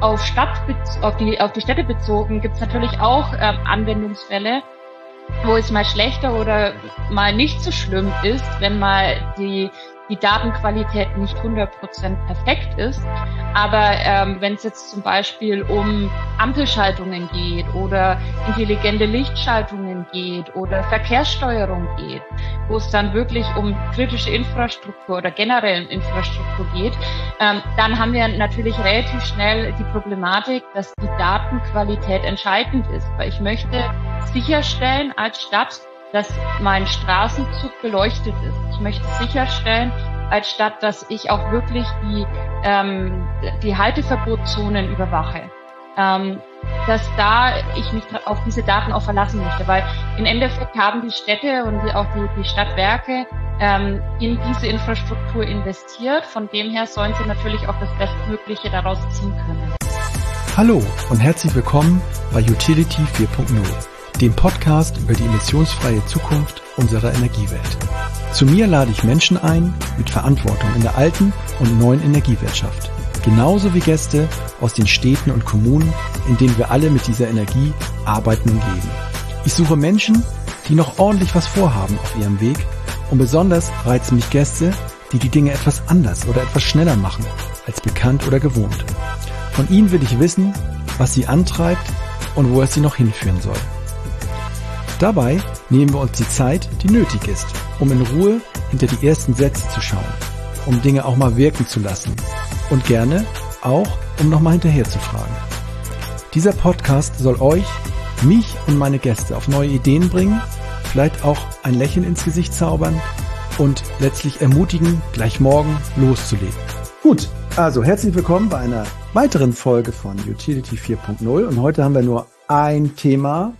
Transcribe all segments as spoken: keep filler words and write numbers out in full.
auf Stadt, auf die, auf die Städte bezogen, gibt es natürlich auch ähm, Anwendungsfälle, wo es mal schlechter oder mal nicht so schlimm ist, wenn mal die die Datenqualität nicht hundert Prozent perfekt ist. Aber ähm, wenn es jetzt zum Beispiel um Ampelschaltungen geht oder intelligente Lichtschaltungen geht oder Verkehrssteuerung geht, wo es dann wirklich um kritische Infrastruktur oder generell Infrastruktur geht, ähm, dann haben wir natürlich relativ schnell die Problematik, dass die Datenqualität entscheidend ist. Weil ich möchte sicherstellen als Stadt, dass mein Straßenzug beleuchtet ist. Ich möchte sicherstellen als Stadt, dass ich auch wirklich die, ähm, die Halteverbotszonen überwache. Ähm, dass da ich mich auf diese Daten auch verlassen möchte, weil im Endeffekt haben die Städte und die, auch die, die Stadtwerke ähm, in diese Infrastruktur investiert. Von dem her sollen sie natürlich auch das Bestmögliche daraus ziehen können. Hallo und herzlich willkommen bei Utility vier Punkt null. Dem Podcast über die emissionsfreie Zukunft unserer Energiewelt. Zu mir lade ich Menschen ein mit Verantwortung in der alten und neuen Energiewirtschaft. Genauso wie Gäste aus den Städten und Kommunen, in denen wir alle mit dieser Energie arbeiten und leben. Ich suche Menschen, die noch ordentlich was vorhaben auf ihrem Weg, und besonders reizen mich Gäste, die die Dinge etwas anders oder etwas schneller machen als bekannt oder gewohnt. Von ihnen will ich wissen, was sie antreibt und wo es sie noch hinführen soll. Dabei nehmen wir uns die Zeit, die nötig ist, um in Ruhe hinter die ersten Sätze zu schauen, um Dinge auch mal wirken zu lassen und gerne auch, um nochmal hinterher zu fragen. Dieser Podcast soll euch, mich und meine Gäste auf neue Ideen bringen, vielleicht auch ein Lächeln ins Gesicht zaubern und letztlich ermutigen, gleich morgen loszulegen. Gut, also herzlich willkommen bei einer weiteren Folge von Utility vier Punkt null und heute haben wir nur ein Thema,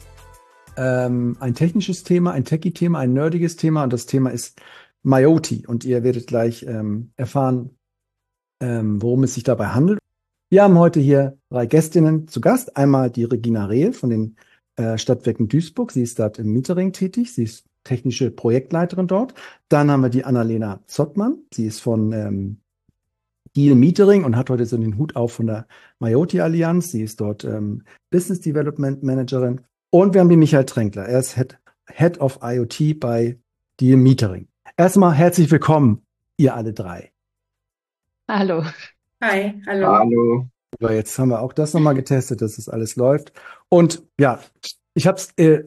Ähm, ein technisches Thema, ein Techie-Thema, ein nerdiges Thema, und das Thema ist Myoti, und ihr werdet gleich ähm, erfahren, ähm, worum es sich dabei handelt. Wir haben heute hier drei Gästinnen zu Gast. Einmal die Regina Rehl von den äh, Stadtwerken Duisburg. Sie ist dort im Metering tätig. Sie ist technische Projektleiterin dort. Dann haben wir die Annalena Zottmann. Sie ist von ähm, Deal Metering und hat heute so den Hut auf von der Myoti Allianz. Sie ist dort ähm, Business Development Managerin. Und wir haben den Michael Tränkler. Er ist Head, Head of IoT bei Deal Metering. Erstmal herzlich willkommen, ihr alle drei. Hallo. Hi, hallo. Hallo. So, jetzt haben wir auch das nochmal getestet, dass das alles läuft. Und ja, ich habe äh,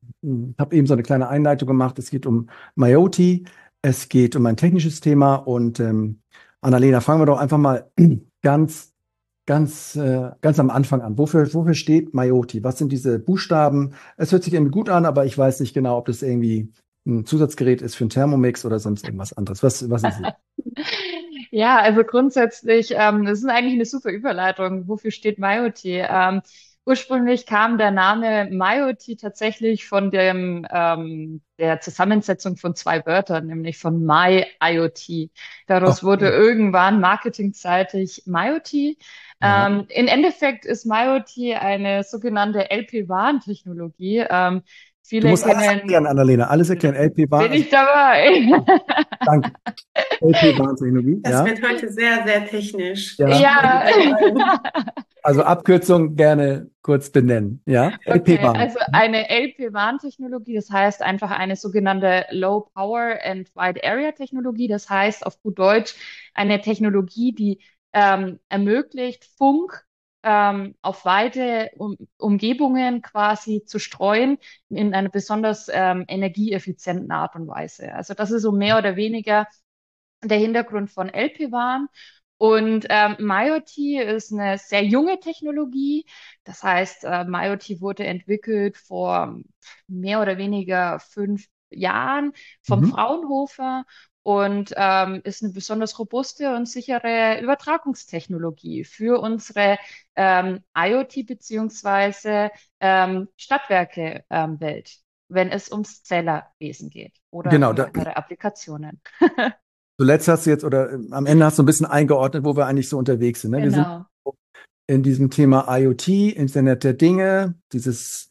hab eben so eine kleine Einleitung gemacht. Es geht um Myoti, es geht um ein technisches Thema. Und ähm, Annalena, fangen wir doch einfach mal ganz Ganz, äh, ganz am Anfang an. Wofür, wofür steht Myoti? Was sind diese Buchstaben? Es hört sich irgendwie gut an, aber ich weiß nicht genau, ob das irgendwie ein Zusatzgerät ist für einen Thermomix oder sonst irgendwas anderes. Was, was ist es? Ja, also grundsätzlich, ähm, das ist eigentlich eine super Überleitung. Wofür steht Myoti? Ähm, ursprünglich kam der Name Myoti tatsächlich von dem ähm, der Zusammensetzung von zwei Wörtern, nämlich von My IoT. Daraus Okay. wurde irgendwann marketingseitig Myoti. Ja. Ähm, im Endeffekt ist Myoti eine sogenannte L P W A N-Technologie. Ähm, viele Du musst alles kennen, erklären, Annalena. Alles erklären. L P W A N. bin ich dabei? Danke. L P W A N-Technologie. Das Ja. wird heute sehr, sehr technisch. Ja. Ja. Also Abkürzung gerne kurz benennen. Ja. L P W A Okay, N. also eine L P W A N-Technologie, das heißt einfach eine sogenannte Low Power and Wide Area Technologie. Das heißt auf gut Deutsch eine Technologie, die ähm, ermöglicht, Funk ähm, auf weite um Umgebungen quasi zu streuen in einer besonders ähm, energieeffizienten Art und Weise. Also das ist so mehr oder weniger der Hintergrund von L P W A N. Und ähm, Myoti ist eine sehr junge Technologie. Das heißt, äh, Myoti wurde entwickelt vor mehr oder weniger fünf Jahren vom Mhm. Fraunhofer und ähm, ist eine besonders robuste und sichere Übertragungstechnologie für unsere ähm, IoT beziehungsweise ähm, Stadtwerke-Welt, wenn es ums Zählerwesen geht oder Genau, um da- andere Applikationen. Zuletzt hast du jetzt, oder äh, am Ende hast du ein bisschen eingeordnet, wo wir eigentlich so unterwegs sind. Ne? Wir sind Genau. in diesem Thema IoT, Internet der Dinge, dieses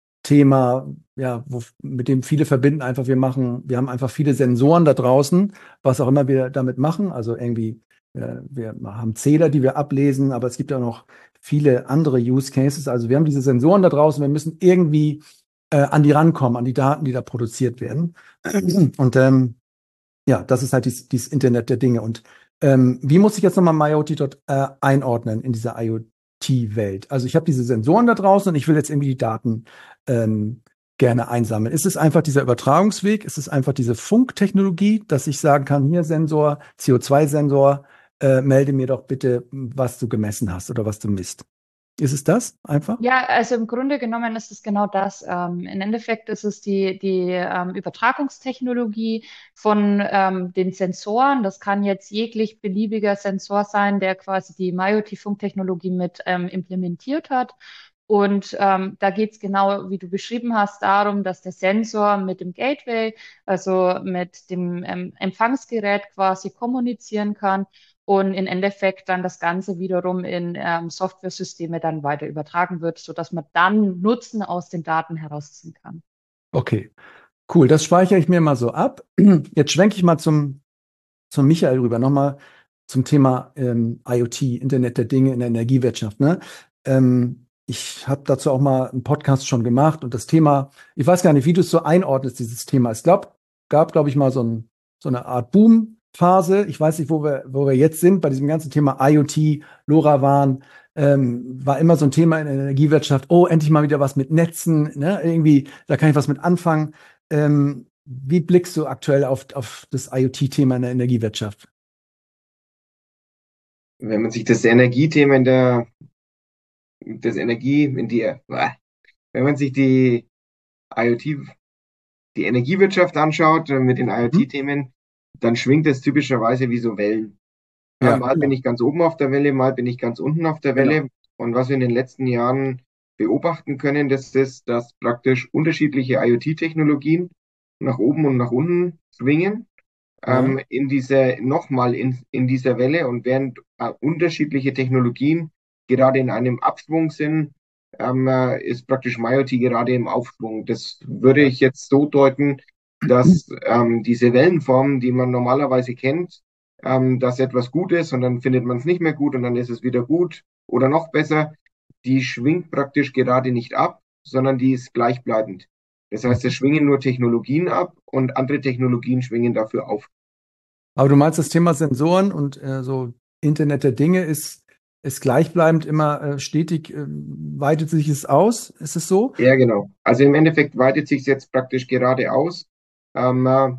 Thema, ja, wo, mit dem viele verbinden einfach, wir machen, wir haben einfach viele Sensoren da draußen, was auch immer wir damit machen. Also irgendwie, äh, wir haben Zähler, die wir ablesen, aber es gibt ja noch viele andere Use Cases. Also wir haben diese Sensoren da draußen, wir müssen irgendwie äh, an die rankommen, an die Daten, die da produziert werden. Und ähm, ja, das ist halt dieses, dieses Internet der Dinge. Und ähm, wie muss ich jetzt nochmal MyOT dort äh, einordnen in dieser IoT-Welt? Also ich habe diese Sensoren da draußen und ich will jetzt irgendwie die Daten ähm, gerne einsammeln. Ist es einfach dieser Übertragungsweg? Ist es einfach diese Funktechnologie, dass ich sagen kann, hier Sensor, C O zwei Sensor, äh, melde mir doch bitte, was du gemessen hast oder was du misst? Ist es das einfach? Ja, also im Grunde genommen ist es genau das. Ähm, im Endeffekt ist es die, die ähm, Übertragungstechnologie von ähm, den Sensoren. Das kann jetzt jeglich beliebiger Sensor sein, der quasi die MyOT-Funktechnologie mit ähm, implementiert hat. Und ähm, da geht es genau, wie du beschrieben hast, darum, dass der Sensor mit dem Gateway, also mit dem ähm, Empfangsgerät quasi kommunizieren kann und im Endeffekt dann das Ganze wiederum in ähm, Softwaresysteme dann weiter übertragen wird, sodass man dann Nutzen aus den Daten herausziehen kann. Okay, cool. Das speichere ich mir mal so ab. Jetzt schwenke ich mal zum, zum Michael rüber, nochmal zum Thema ähm, IoT, Internet der Dinge in der Energiewirtschaft. Ne? Ähm, ich habe dazu auch mal einen Podcast schon gemacht und das Thema, ich weiß gar nicht, wie du es so einordnest, dieses Thema. Es glaub, gab, glaube ich, mal so, ein, so eine Art Boom-Phase. Ich weiß nicht, wo wir, wo wir jetzt sind bei diesem ganzen Thema IoT, LoRaWAN. Ähm, war immer so ein Thema in der Energiewirtschaft. Oh, endlich mal wieder was mit Netzen. Ne? Irgendwie, da kann ich was mit anfangen. Ähm, wie blickst du aktuell auf, auf das IoT-Thema in der Energiewirtschaft? Wenn man sich das Energiethema in der, das Energie in die, wenn man sich die IoT, die Energiewirtschaft anschaut äh, mit den Hm? IoT-Themen, dann schwingt es typischerweise wie so Wellen. Ja, Ja, mal bin genau. ich ganz oben auf der Welle, mal bin ich ganz unten auf der Genau. Welle. Und was wir in den letzten Jahren beobachten können, das ist, dass praktisch unterschiedliche IoT-Technologien nach oben und nach unten schwingen. Ja. Ähm, in dieser, nochmal in, in dieser Welle und während äh, unterschiedliche Technologien gerade in einem Abschwung sind, ähm, äh, ist praktisch MyOT gerade im Aufschwung. Das würde Ja. ich jetzt so deuten, dass ähm, diese Wellenformen, die man normalerweise kennt, ähm, dass etwas gut ist und dann findet man es nicht mehr gut und dann ist es wieder gut oder noch besser, die schwingt praktisch gerade nicht ab, sondern die ist gleichbleibend. Das heißt, es schwingen nur Technologien ab und andere Technologien schwingen dafür auf. Aber du meinst, das Thema Sensoren und äh, so Internet der Dinge ist, ist gleichbleibend immer äh, stetig, äh, weitet sich es aus? Ist es so? Ja, genau. Also im Endeffekt weitet sich jetzt praktisch gerade aus. Ähm, äh,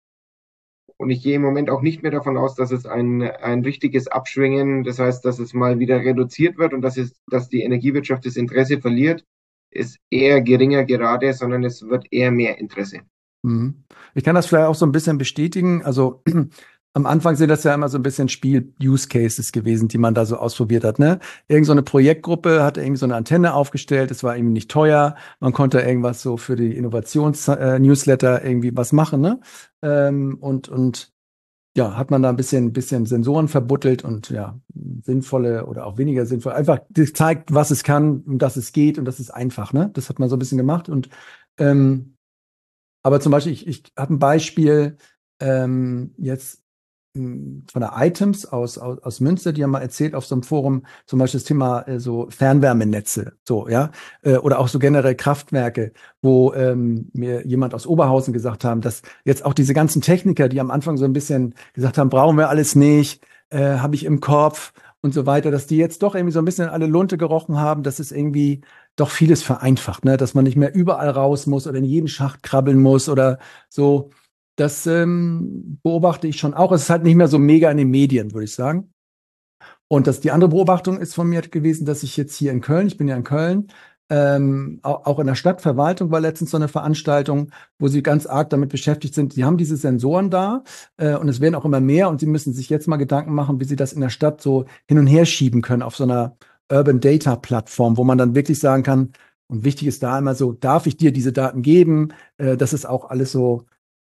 und ich gehe im Moment auch nicht mehr davon aus, dass es ein, ein richtiges Abschwingen, das heißt, dass es mal wieder reduziert wird und dass es, dass die Energiewirtschaft das Interesse verliert, ist eher geringer gerade, sondern es wird eher mehr Interesse. Mhm. Ich kann das vielleicht auch so ein bisschen bestätigen. Also am Anfang sind das ja immer so ein bisschen Spiel-Use-Cases gewesen, die man da so ausprobiert hat. Ne? Irgend so eine Projektgruppe hat irgendwie so eine Antenne aufgestellt, es war irgendwie nicht teuer, man konnte irgendwas so für die Innovations-Newsletter irgendwie was machen. Ne? Ähm, und, und ja, hat man da ein bisschen, bisschen Sensoren verbuttelt und ja, sinnvolle oder auch weniger sinnvolle, einfach gezeigt, was es kann und dass es geht und das ist einfach. Ne? Das hat man so ein bisschen gemacht und ähm, aber zum Beispiel, ich, ich habe ein Beispiel ähm, jetzt mh, von der Items aus, aus, aus Münster, die haben mal erzählt auf so einem Forum, zum Beispiel das Thema äh, so Fernwärmenetze, so, ja, äh, oder auch so generell Kraftwerke, wo ähm, mir jemand aus Oberhausen gesagt haben, dass jetzt auch diese ganzen Techniker, die am Anfang so ein bisschen gesagt haben, brauchen wir alles nicht, äh, habe ich im Kopf und so weiter, dass die jetzt doch irgendwie so ein bisschen alle Lunte gerochen haben, dass es irgendwie doch vieles vereinfacht, ne? Dass man nicht mehr überall raus muss oder in jeden Schacht krabbeln muss oder so. Das ähm, beobachte ich schon auch. Es ist halt nicht mehr so mega in den Medien, würde ich sagen. Und das, die andere Beobachtung ist von mir gewesen, dass ich jetzt hier in Köln, ich bin ja in Köln, ähm, auch, auch in der Stadtverwaltung war letztens so eine Veranstaltung, wo sie ganz arg damit beschäftigt sind. Sie haben diese Sensoren da äh, und es werden auch immer mehr und sie müssen sich jetzt mal Gedanken machen, wie sie das in der Stadt so hin und her schieben können auf so einer Urban Data Plattform, wo man dann wirklich sagen kann, und wichtig ist da immer so, darf ich dir diese Daten geben? Äh, dass es auch alles so,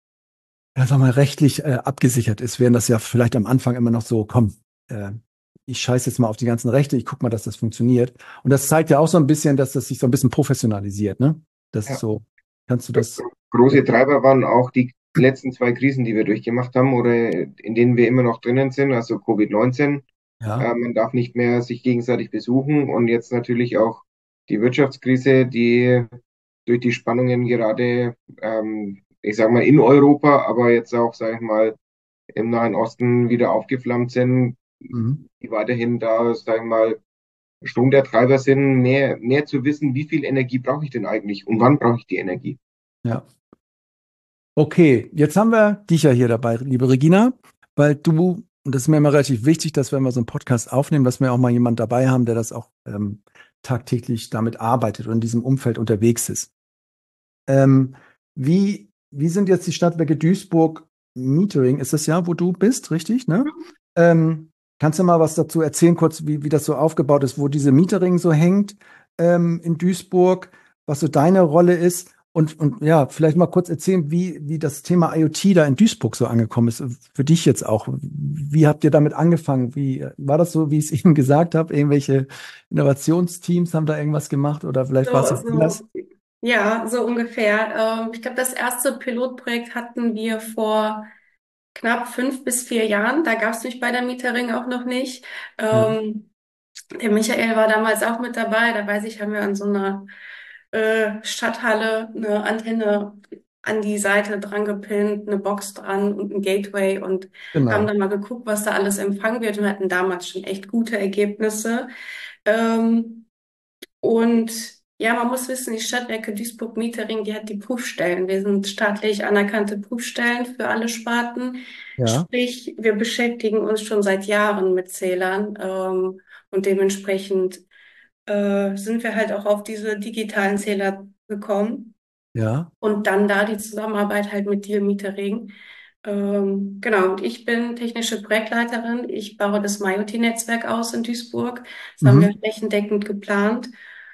ja, sag mal, rechtlich äh, abgesichert ist, während das ja vielleicht am Anfang immer noch so, komm, äh, ich scheiße jetzt mal auf die ganzen Rechte, ich guck mal, dass das funktioniert. Und das zeigt ja auch so ein bisschen, dass das sich so ein bisschen professionalisiert, ne? Das ist Ja. so, kannst du das? Große Treiber waren auch die letzten zwei Krisen, die wir durchgemacht haben oder in denen wir immer noch drinnen sind, also Covid neunzehn Ja. Äh, man darf nicht mehr sich gegenseitig besuchen und jetzt natürlich auch die Wirtschaftskrise, die durch die Spannungen gerade, ähm, ich sage mal, in Europa, aber jetzt auch, sage ich mal, im Nahen Osten wieder aufgeflammt sind, Mhm. die weiterhin da, sage ich mal, Strom der Treiber sind, mehr, mehr zu wissen, wie viel Energie brauche ich denn eigentlich und wann brauche ich die Energie. Ja. Okay, jetzt haben wir dich ja hier dabei, liebe Regina, weil du, und das ist mir immer relativ wichtig, dass wenn wir so einen Podcast aufnehmen, dass wir auch mal jemanden dabei haben, der das auch ähm, tagtäglich damit arbeitet und in diesem Umfeld unterwegs ist. Ähm, wie, wie sind jetzt die Stadtwerke Duisburg Metering? Ist das ja, wo du bist, richtig, ne? Ähm, kannst du mal was dazu erzählen, kurz, wie, wie das so aufgebaut ist, wo diese Metering so hängt ähm, in Duisburg, was so deine Rolle ist? Und, und ja, vielleicht mal kurz erzählen, wie, wie das Thema IoT da in Duisburg so angekommen ist. Für dich jetzt auch. Wie habt ihr damit angefangen? Wie war das so, wie ich es eben gesagt habe? Irgendwelche Innovationsteams haben da irgendwas gemacht oder vielleicht war es So, auch anders? so, ja, so ungefähr. Ähm, ich glaube, das erste Pilotprojekt hatten wir vor knapp fünf bis vier Jahren. Da gab es mich bei der Metering auch noch nicht. Ja, Ähm, Der Michael war damals auch mit dabei. Da weiß ich, haben wir an so einer äh, Stadthalle eine Antenne an die Seite dran gepinnt, eine Box dran und ein Gateway und haben genau. dann mal geguckt, was da alles empfangen wird und hatten damals schon echt gute Ergebnisse. Ähm, und ja, man muss wissen, die Stadtwerke Duisburg Metering, die hat die Prüfstellen. Wir sind staatlich anerkannte Prüfstellen für alle Sparten. Ja. Sprich, wir beschäftigen uns schon seit Jahren mit Zählern, ähm, und dementsprechend äh, sind wir halt auch auf diese digitalen Zähler gekommen Ja. und dann da die Zusammenarbeit halt mit Deal Metering. Ähm, genau, und ich bin technische Projektleiterin. Ich baue das MyOT-Netzwerk aus in Duisburg. Das haben wir Mhm. flächendeckend geplant.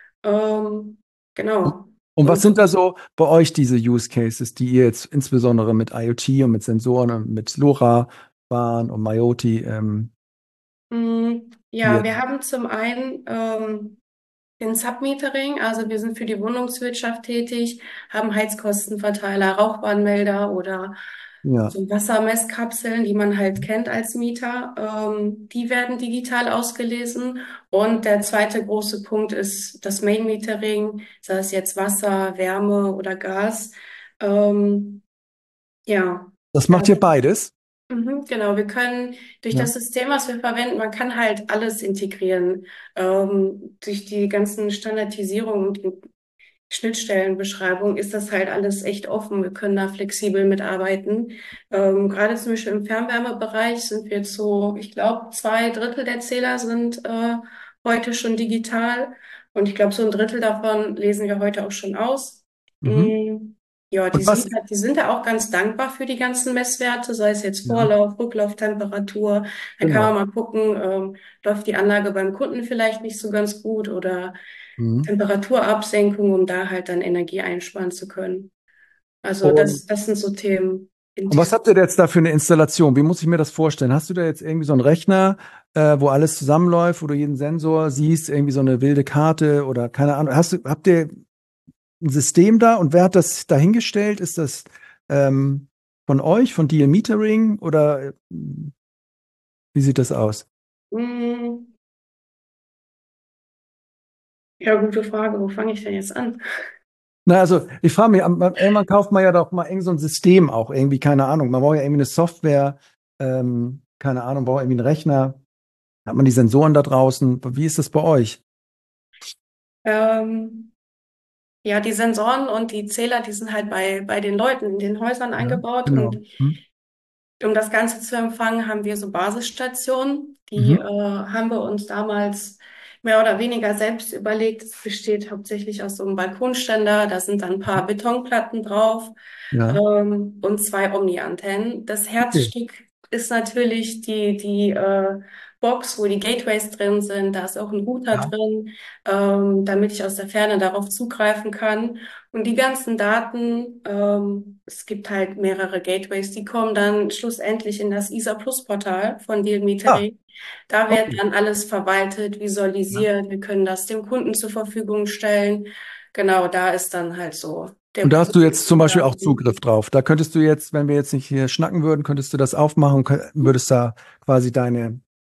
Ähm, genau. Und was Und sind da so bei euch diese Use Cases, die ihr jetzt insbesondere mit IoT und mit Sensoren und mit LoRaWAN und MyOT ähm, mh, ja, hier? wir haben zum einen ähm, den Submetering, also wir sind für die Wohnungswirtschaft tätig, haben Heizkostenverteiler, Rauchwarnmelder oder Ja, so Wassermesskapseln, die man halt kennt als Mieter. Ähm, die werden digital ausgelesen. Und der zweite große Punkt ist das Main Metering, sei es jetzt Wasser, Wärme oder Gas. Ähm, ja, das da macht ihr beides. Mhm, genau, wir können durch Ja, das System, was wir verwenden, man kann halt alles integrieren. Ähm, durch die ganzen Standardisierungen und die Schnittstellenbeschreibung ist das halt alles echt offen. Wir können da flexibel mitarbeiten. Ähm, gerade zum Beispiel im Fernwärmebereich sind wir jetzt so, ich glaube, zwei Drittel der Zähler sind äh, heute schon digital. Und ich glaube, so ein Drittel davon lesen wir heute auch schon aus. mhm. Mm, ja, die Und was, sind, halt- die sind da auch ganz dankbar für die ganzen Messwerte, sei es jetzt ja, Vorlauf, Rücklauftemperatur. Da kann man genau. mal gucken, ähm, läuft die Anlage beim Kunden vielleicht nicht so ganz gut oder Mhm. Temperaturabsenkung, um da halt dann Energie einsparen zu können. Also Und, das, das sind so Themen in und was diesem. habt ihr jetzt da für eine Installation? Wie muss ich mir das vorstellen? Hast du da jetzt irgendwie so einen Rechner, äh, wo alles zusammenläuft, wo du jeden Sensor siehst, irgendwie so eine wilde Karte oder keine Ahnung? Hast du, habt ihr ein System da und wer hat das dahingestellt? Ist das ähm, von euch, von Deal Metering oder äh, wie sieht das aus? Hm, ja, gute Frage. Wo fange ich denn jetzt an? Na, also ich frage mich, am- am- irgendwann kauft man ja doch mal irgend so ein System auch irgendwie, keine Ahnung. Man braucht ja irgendwie eine Software, ähm, keine Ahnung, braucht irgendwie einen Rechner. Hat man die Sensoren da draußen? Wie ist das bei euch? Ähm, ja, die Sensoren und die Zähler, die sind halt bei, bei den Leuten in den Häusern Ja, eingebaut. Und genau. Hm? um das Ganze zu empfangen, haben wir so Basisstationen. Die äh, Mhm. haben wir uns damals mehr oder weniger selbst überlegt. Es besteht hauptsächlich aus so einem Balkonständer. Da sind dann ein paar Betonplatten drauf, Ja, ähm, und zwei Omni-Antennen. Das okay. Herzstück ist natürlich die, die äh, Box, wo die Gateways drin sind. Da ist auch ein Router Ja. drin, ähm, damit ich aus der Ferne darauf zugreifen kann. Und die ganzen Daten, ähm, es gibt halt mehrere Gateways, die kommen dann schlussendlich in das I S A Plus Portal von Deal Ah, Metering. Da wird okay. dann alles verwaltet, Ja. visualisiert. Wir können das dem Kunden zur Verfügung stellen. Genau, da ist dann halt so der Und da hast du Pool jetzt zum an Beispiel auch Daten. Zugriff drauf. Da könntest du jetzt, wenn wir jetzt nicht hier schnacken würden, könntest du das aufmachen, kö- würdest da quasi deine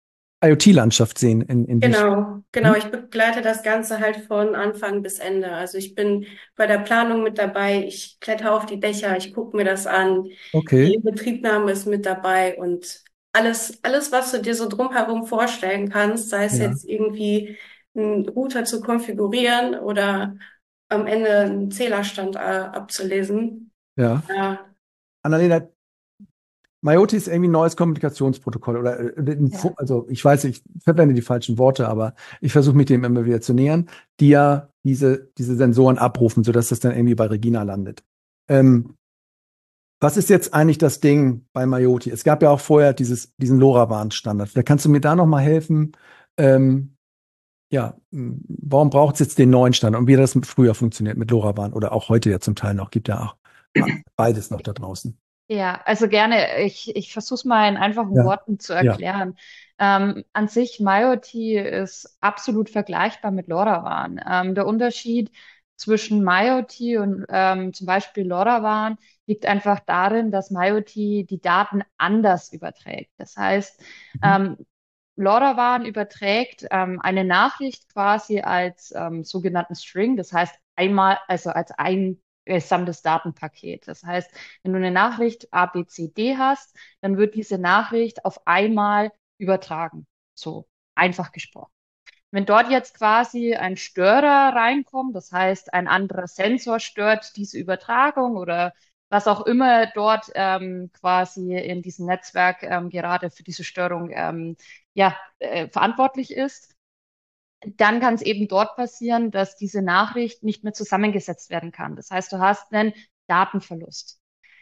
IoT-Landschaft sehen. In, in Genau, genau. hm? Ich begleite das Ganze halt von Anfang bis Ende. Also ich bin bei der Planung mit dabei. Ich kletter auf die Dächer, ich gucke mir das an. Die Okay, Inbetriebnahme ist mit dabei und alles, alles, was du dir so drumherum vorstellen kannst, sei es ja, jetzt irgendwie einen Router zu konfigurieren oder am Ende einen Zählerstand äh, abzulesen. ja. Ja, Annalena, Mayotte ist irgendwie ein neues Kommunikationsprotokoll oder äh, ein Fu- Ja. also ich weiß, ich verwende die falschen Worte, aber ich versuche mich dem immer wieder zu nähern, die ja diese, diese Sensoren abrufen, sodass das dann irgendwie bei Regina landet. Ähm, was ist jetzt eigentlich das Ding bei Mayotte? Es gab ja auch vorher dieses, diesen LoRaWAN-Standard. Vielleicht kannst du mir da noch mal helfen. Ähm, ja, m, warum braucht es jetzt den neuen Standard und wie das früher funktioniert mit LoRaWAN oder auch heute ja zum Teil noch? Gibt ja auch beides noch da draußen. Ja, also gerne. Ich, ich versuche es mal in einfachen Ja, Worten zu ja. erklären. Ähm, an sich, MyoT ist absolut vergleichbar mit LoRaWAN. Ähm, der Unterschied zwischen MyoT und ähm, zum Beispiel LoRaWAN liegt einfach darin, dass MyoT die Daten anders überträgt. Das heißt, Mhm. ähm, LoRaWAN überträgt ähm, eine Nachricht quasi als ähm, sogenannten String, das heißt einmal, also als ein gesamtes Datenpaket. Das heißt, wenn du eine Nachricht A, B, C, D hast, dann wird diese Nachricht auf einmal übertragen. So einfach gesprochen. Wenn dort jetzt quasi ein Störer reinkommt, das heißt, ein anderer Sensor stört diese Übertragung oder was auch immer dort ähm, quasi in diesem Netzwerk ähm, gerade für diese Störung ähm, ja, äh, verantwortlich ist, dann kann es eben dort passieren, dass diese Nachricht nicht mehr zusammengesetzt werden kann. Das heißt, du hast einen Datenverlust.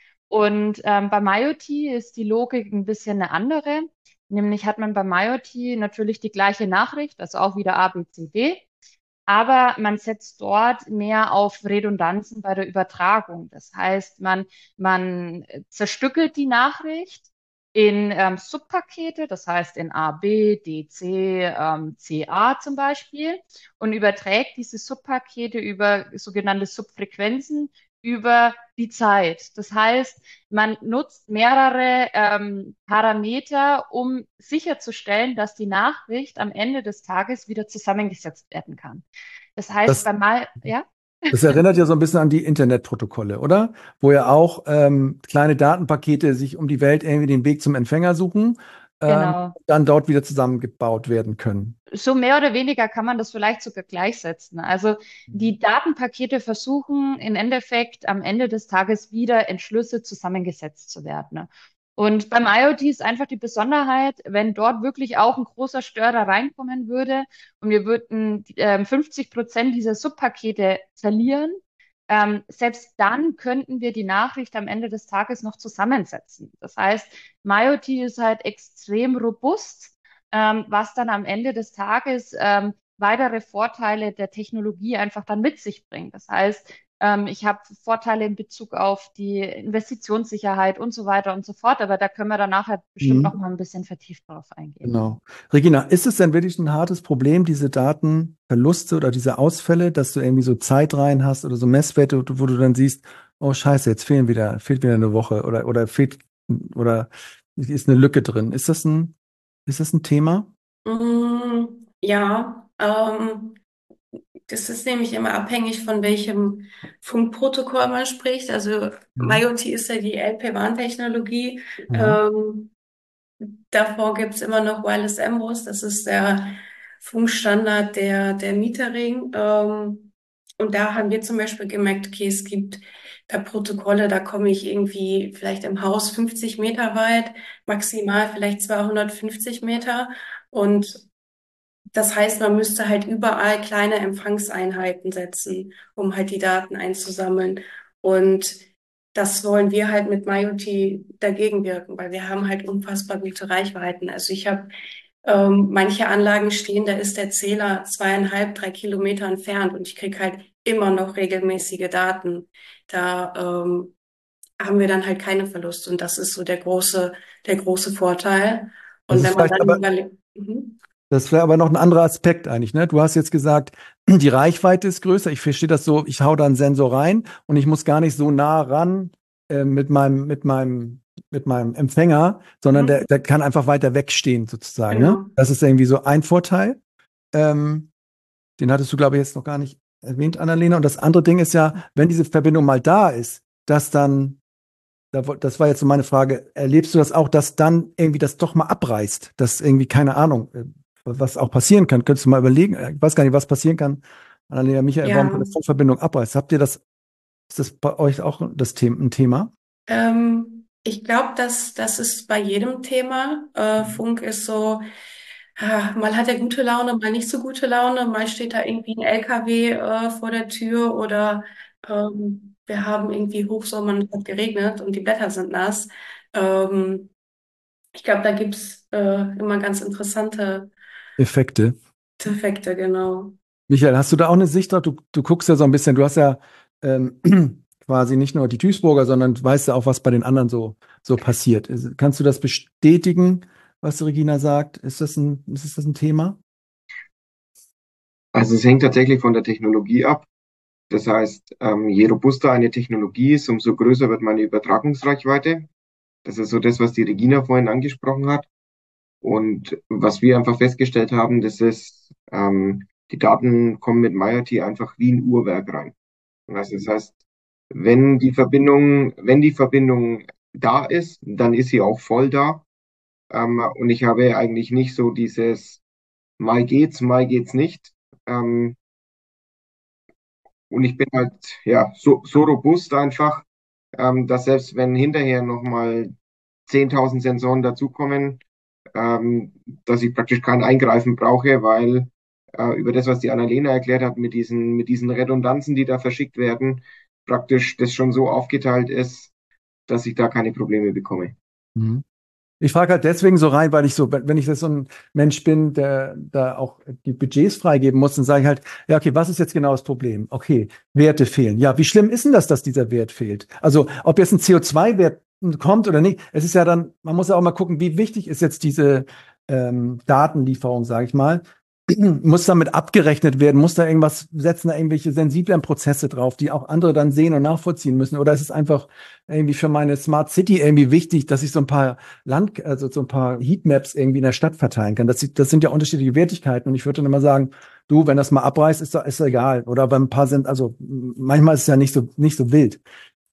Und ähm, bei MyoT ist die Logik ein bisschen eine andere. Nämlich hat man bei MyoT natürlich die gleiche Nachricht, also auch wieder A, B, C, D. Aber man setzt dort mehr auf Redundanzen bei der Übertragung. Das heißt, man, man zerstückelt die Nachricht in ähm, Subpakete, das heißt in A, B, D, C, ähm, C, A zum Beispiel, und überträgt diese Subpakete über sogenannte Subfrequenzen über die Zeit. Das heißt, man nutzt mehrere ähm, Parameter, um sicherzustellen, dass die Nachricht am Ende des Tages wieder zusammengesetzt werden kann. Das heißt, Das, bei mal, ja, das erinnert ja so ein bisschen an die Internetprotokolle, oder? Wo ja auch ähm, kleine Datenpakete sich um die Welt irgendwie den Weg zum Empfänger suchen, ähm, genau. dann dort wieder zusammengebaut werden können. So mehr oder weniger kann man das vielleicht sogar gleichsetzen. Also die Datenpakete versuchen im Endeffekt am Ende des Tages wieder in Schlüsse zusammengesetzt zu werden. Ne? Und beim IoT ist einfach die Besonderheit, wenn dort wirklich auch ein großer Störer reinkommen würde und wir würden ähm, fünfzig Prozent dieser Subpakete verlieren, ähm, selbst dann könnten wir die Nachricht am Ende des Tages noch zusammensetzen. Das heißt, MyoT ist halt extrem robust, ähm, was dann am Ende des Tages ähm, weitere Vorteile der Technologie einfach dann mit sich bringt. Das heißt, ähm, ich habe Vorteile in Bezug auf die Investitionssicherheit und so weiter und so fort, aber da können wir dann nachher bestimmt noch Mhm. mal ein bisschen vertieft drauf eingehen. Genau. Regina, ist es denn wirklich ein hartes Problem, diese Datenverluste oder diese Ausfälle, dass du irgendwie so Zeit rein hast oder so Messwerte, wo du wo du dann siehst, oh Scheiße, jetzt fehlen wieder, fehlt wieder eine Woche oder, oder fehlt, oder ist eine Lücke drin. Ist das ein, ist das ein Thema? mm, ja, ähm, das ist nämlich immer abhängig von welchem Funkprotokoll man spricht. Also Mhm. MyoT ist ja die L P WAN-Technologie. Ja. Ähm, davor gibt's immer noch Wireless M-Bus. Das ist der Funkstandard der, der Metering. Ähm, und da haben wir zum Beispiel gemerkt, okay, es gibt da Protokolle, da komme ich irgendwie vielleicht im Haus fünfzig Meter weit, maximal vielleicht zweihundertfünfzig Meter. Und das heißt, man müsste halt überall kleine Empfangseinheiten setzen, um halt die Daten einzusammeln. Und das wollen wir halt mit MyoT dagegen wirken, weil wir haben halt unfassbar gute Reichweiten. Also ich habe ähm, manche Anlagen stehen, da ist der Zähler zweieinhalb, drei Kilometer entfernt und ich krieg halt immer noch regelmäßige Daten. Da ähm, haben wir dann halt keine Verluste und das ist so der große, der große Vorteil. Das Und ist wenn man vielleicht dann aber, überlegt, mhm. das wäre aber noch ein anderer Aspekt eigentlich, ne? Du hast jetzt gesagt, die Reichweite ist größer. Ich verstehe das so, ich hau da einen Sensor rein und ich muss gar nicht so nah ran äh, mit meinem, mit meinem mit meinem Empfänger, sondern Mhm. der, der kann einfach weiter wegstehen sozusagen. Genau. Ne? Das ist irgendwie so ein Vorteil. Ähm, den hattest du, glaube ich, jetzt noch gar nicht erwähnt, Annalena. Und das andere Ding ist ja, wenn diese Verbindung mal da ist, dass dann, da woll- das war jetzt so meine Frage, erlebst du das auch, dass dann irgendwie das doch mal abreißt? Dass irgendwie, keine Ahnung, äh, was auch passieren kann. Könntest du mal überlegen, äh, ich weiß gar nicht, was passieren kann, Annalena, Michael, warum so Ja. eine Funkverbindung abreißt. Habt ihr das, ist das bei euch auch das Thema, ein Thema? Ähm, ich glaube, dass das ist bei jedem Thema. Äh, Funk ist so, ah, mal hat er gute Laune, mal nicht so gute Laune, mal steht da irgendwie ein L K W äh, vor der Tür oder ähm, wir haben irgendwie Hochsommer und es hat geregnet und die Blätter sind nass. Ähm, ich glaube, da gibt's äh, immer ganz interessante Effekte. Effekte, genau. Michael, hast du da auch eine Sicht drauf? Du, du guckst ja so ein bisschen, du hast ja ähm, quasi nicht nur die Duisburger, sondern weißt ja auch, was bei den anderen so, so passiert. Ist- Kannst du das bestätigen, was Regina sagt? Ist das ein, ist das ein Thema? Also es hängt tatsächlich von der Technologie ab. Das heißt, ähm, je robuster eine Technologie ist, umso größer wird meine Übertragungsreichweite. Das ist so das, was die Regina vorhin angesprochen hat. Und was wir einfach festgestellt haben, das ist, ähm, die Daten kommen mit MyIT einfach wie ein Uhrwerk rein. Also das heißt, wenn die Verbindung, wenn die Verbindung da ist, dann ist sie auch voll da. Ähm, und ich habe eigentlich nicht so dieses mal geht's, mal geht's nicht. Ähm, und ich bin halt ja so, so robust einfach, ähm, dass selbst wenn hinterher nochmal zehntausend Sensoren dazukommen, ähm, dass ich praktisch kein Eingreifen brauche, weil äh, über das, was die Annalena erklärt hat, mit diesen, mit diesen Redundanzen, die da verschickt werden, praktisch das schon so aufgeteilt ist, dass ich da keine Probleme bekomme. Mhm. Ich frage halt deswegen so rein, weil ich so, wenn wenn ich das so ein Mensch bin, der da auch die Budgets freigeben muss, dann sage ich halt, ja, okay, was ist jetzt genau das Problem? Okay, Werte fehlen. Ja, wie schlimm ist denn das, dass dieser Wert fehlt? Also, ob jetzt ein C O zwei Wert kommt oder nicht, es ist ja dann, man muss ja auch mal gucken, wie wichtig ist jetzt diese ähm, Datenlieferung, sage ich mal. Muss damit abgerechnet werden? Muss da irgendwas, setzen da irgendwelche sensiblen Prozesse drauf, die auch andere dann sehen und nachvollziehen müssen? Oder ist es einfach irgendwie für meine Smart City irgendwie wichtig, dass ich so ein paar Land, also so ein paar Heatmaps irgendwie in der Stadt verteilen kann? Das, das sind ja unterschiedliche Wertigkeiten und ich würde dann immer sagen, du, wenn das mal abreißt, ist, doch- ist doch egal. Oder wenn ein paar sind, also manchmal ist es ja nicht so, nicht so wild.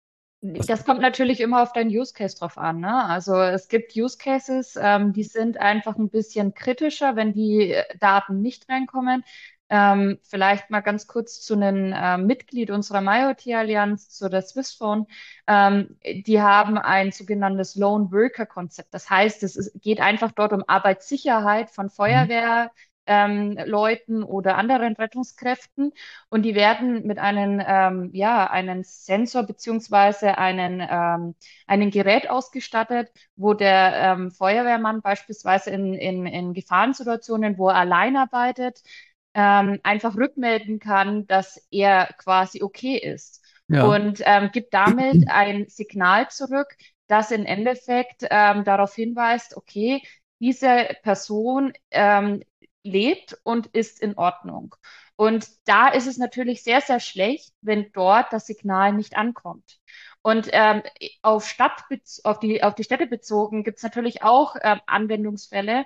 Das, Das kommt natürlich immer auf deinen Use Case drauf an, ne? Also es gibt Use Cases, ähm, die sind einfach ein bisschen kritischer, wenn die äh, Daten nicht reinkommen. Ähm, vielleicht mal ganz kurz zu einem äh, Mitglied unserer MyOT-Allianz, zu der Swissphone. Ähm, die haben ein sogenanntes Lone Worker-Konzept. Das heißt, es ist, geht einfach dort um Arbeitssicherheit von Mhm. Feuerwehr. Ähm, Leuten oder anderen Rettungskräften und die werden mit einem, ähm, ja, einen Sensor beziehungsweise einen, ähm, einen Gerät ausgestattet, wo der ähm, Feuerwehrmann beispielsweise in, in, in Gefahrensituationen, wo er allein arbeitet, ähm, einfach rückmelden kann, dass er quasi okay ist. ja. Und ähm, gibt damit ein Signal zurück, das im Endeffekt ähm, darauf hinweist, okay, diese Person ähm, lebt und ist in Ordnung. Und da ist es natürlich sehr, sehr schlecht, wenn dort das Signal nicht ankommt. Und ähm, auf Stadt, auf die, auf die Städte bezogen gibt es natürlich auch ähm, Anwendungsfälle,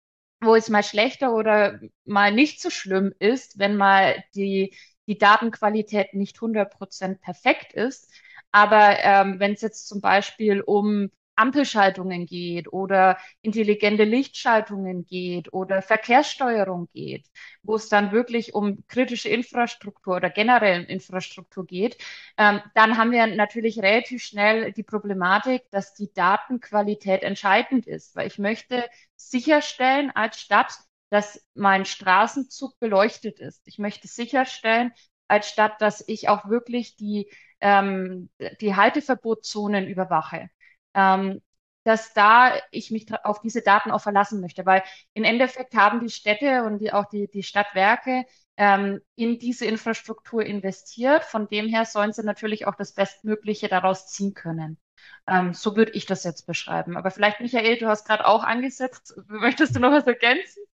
wo es mal schlechter oder mal nicht so schlimm ist, wenn mal die, die Datenqualität nicht hundert Prozent perfekt ist. Aber ähm, wenn es jetzt zum Beispiel um Ampelschaltungen geht oder intelligente Lichtschaltungen geht oder Verkehrssteuerung geht, wo es dann wirklich um kritische Infrastruktur oder generell Infrastruktur geht, ähm, dann haben wir natürlich relativ schnell die Problematik, dass die Datenqualität entscheidend ist, weil ich möchte sicherstellen als Stadt, dass mein Straßenzug beleuchtet ist. Ich möchte sicherstellen als Stadt, dass ich auch wirklich die, ähm, die Halteverbotszonen überwache. Ähm, dass da ich mich auf diese Daten auch verlassen möchte, weil im Endeffekt haben die Städte und die, auch die, die Stadtwerke ähm, in diese Infrastruktur investiert. Von dem her sollen sie natürlich auch das Bestmögliche daraus ziehen können. Ähm, so würde ich das jetzt beschreiben. Aber vielleicht, Michael, du hast gerade auch angesetzt. Möchtest du noch was ergänzen?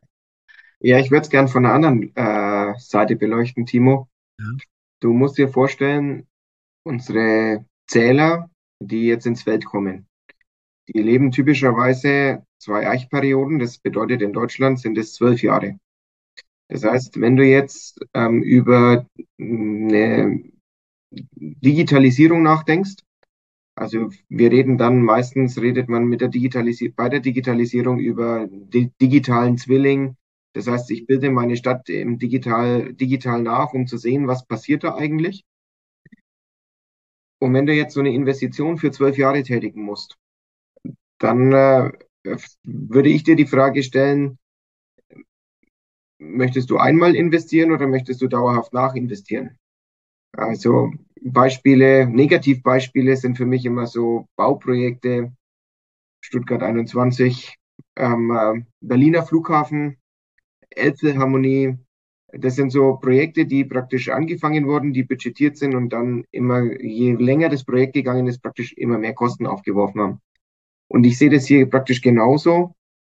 Ja, ich würde es gern von einer anderen äh, Seite beleuchten, Timo. Ja. Du musst dir vorstellen, unsere Zähler, die jetzt ins Feld kommen, Die leben typischerweise zwei Eichperioden. Das bedeutet, in Deutschland sind es zwölf Jahre. Das heißt, wenn du jetzt ähm, über eine Digitalisierung nachdenkst, also wir reden dann, meistens redet man mit der Digitalisi bei der Digitalisierung über di digitalen Zwilling. Das heißt, ich bilde meine Stadt im digital, digital nach, um zu sehen, was passiert da eigentlich. Und wenn du jetzt so eine Investition für zwölf Jahre tätigen musst, dann äh, würde ich dir die Frage stellen, möchtest du einmal investieren oder möchtest du dauerhaft nachinvestieren? Also Beispiele, Negativbeispiele sind für mich immer so Bauprojekte, Stuttgart einundzwanzig, ähm, äh, Berliner Flughafen, Elbphilharmonie. Das sind so Projekte, die praktisch angefangen wurden, die budgetiert sind und dann immer, je länger das Projekt gegangen ist, praktisch immer mehr Kosten aufgeworfen haben. Und ich sehe das hier praktisch genauso.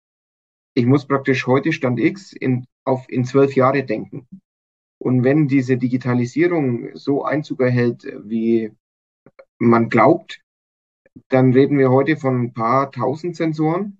Ich muss praktisch heute Stand X in, auf, in zwölf Jahre denken. Und wenn diese Digitalisierung so Einzug erhält, wie man glaubt, dann reden wir heute von ein paar tausend Sensoren.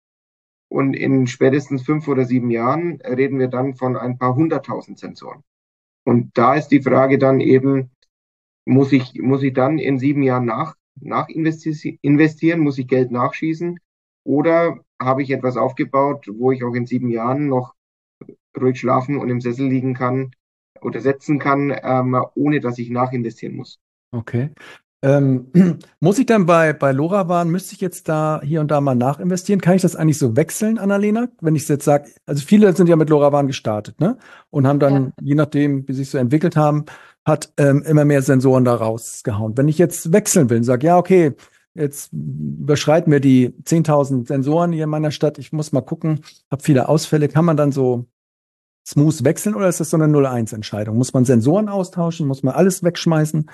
Und in spätestens fünf oder sieben Jahren reden wir dann von ein paar hunderttausend Sensoren. Und da ist die Frage dann eben, muss ich, muss ich dann in sieben Jahren nach, nach investi investieren, muss ich Geld nachschießen? Oder habe ich etwas aufgebaut, wo ich auch in sieben Jahren noch ruhig schlafen und im Sessel liegen kann oder setzen kann, ähm, ohne dass ich nachinvestieren muss? Okay. Ähm, muss ich dann bei, bei LoRaWAN, müsste ich jetzt da hier und da mal nachinvestieren? Kann ich das eigentlich so wechseln, Annalena? Wenn ich jetzt sage, also viele sind ja mit LoRaWAN gestartet, ne? Und haben dann, Ja. je nachdem, wie sie sich so entwickelt haben, hat ähm, immer mehr Sensoren da rausgehauen. Wenn ich jetzt wechseln will und sage, ja, okay, jetzt überschreiten wir die zehntausend Sensoren hier in meiner Stadt, ich muss mal gucken, habe viele Ausfälle, kann man dann so smooth wechseln oder ist das so eine null eins Entscheidung? Muss man Sensoren austauschen? Muss man alles wegschmeißen?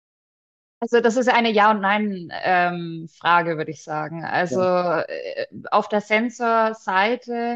Also das ist eine Ja- und Nein-Frage, würde ich sagen. Also Ja. äh, auf der Sensorseite,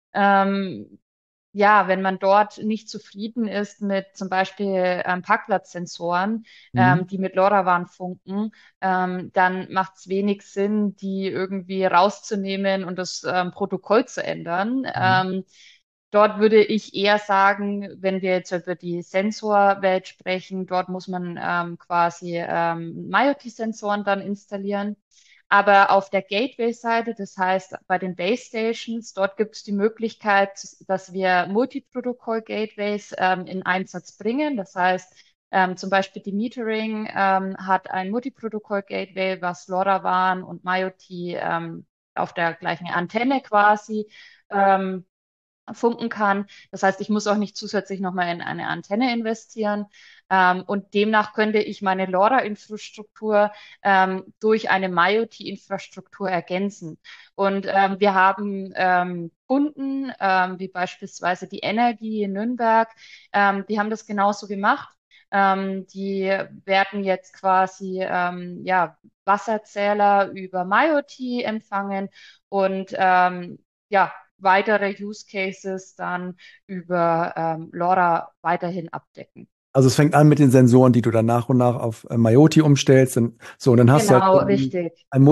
ähm, ja, wenn man dort nicht zufrieden ist mit zum Beispiel ähm, Parkplatzsensoren, Mhm. ähm, die mit LoRaWAN funken, ähm, dann macht es wenig Sinn, die irgendwie rauszunehmen und das ähm, Protokoll zu ändern. Mhm. Ähm, Dort würde ich eher sagen, wenn wir jetzt über die Sensorwelt sprechen, dort muss man ähm, quasi ähm, MyOT-Sensoren dann installieren. Aber auf der Gateway-Seite, das heißt bei den Base Stations, dort gibt es die Möglichkeit, dass wir Multiprotokoll-Gateways ähm, in Einsatz bringen. Das heißt, ähm, zum Beispiel die Metering ähm, hat ein Multiprotokoll-Gateway, was LoRaWAN und MyOT ähm, auf der gleichen Antenne quasi ähm, funken kann. Das heißt, ich muss auch nicht zusätzlich nochmal in eine Antenne investieren. Ähm, und demnach könnte ich meine LoRa-Infrastruktur ähm, durch eine MyOT-Infrastruktur ergänzen. Und ähm, wir haben ähm, Kunden, ähm, wie beispielsweise die Energie in Nürnberg, ähm, die haben das genauso gemacht. Ähm, die werden jetzt quasi ähm, ja, Wasserzähler über MyOT empfangen und ähm, ja, weitere Use Cases dann über ähm, LoRa weiterhin abdecken. Also es fängt an mit den Sensoren, die du dann nach und nach auf äh, MyOT umstellst. Und so, und dann hast du halt Genau, irgendwie richtig. ein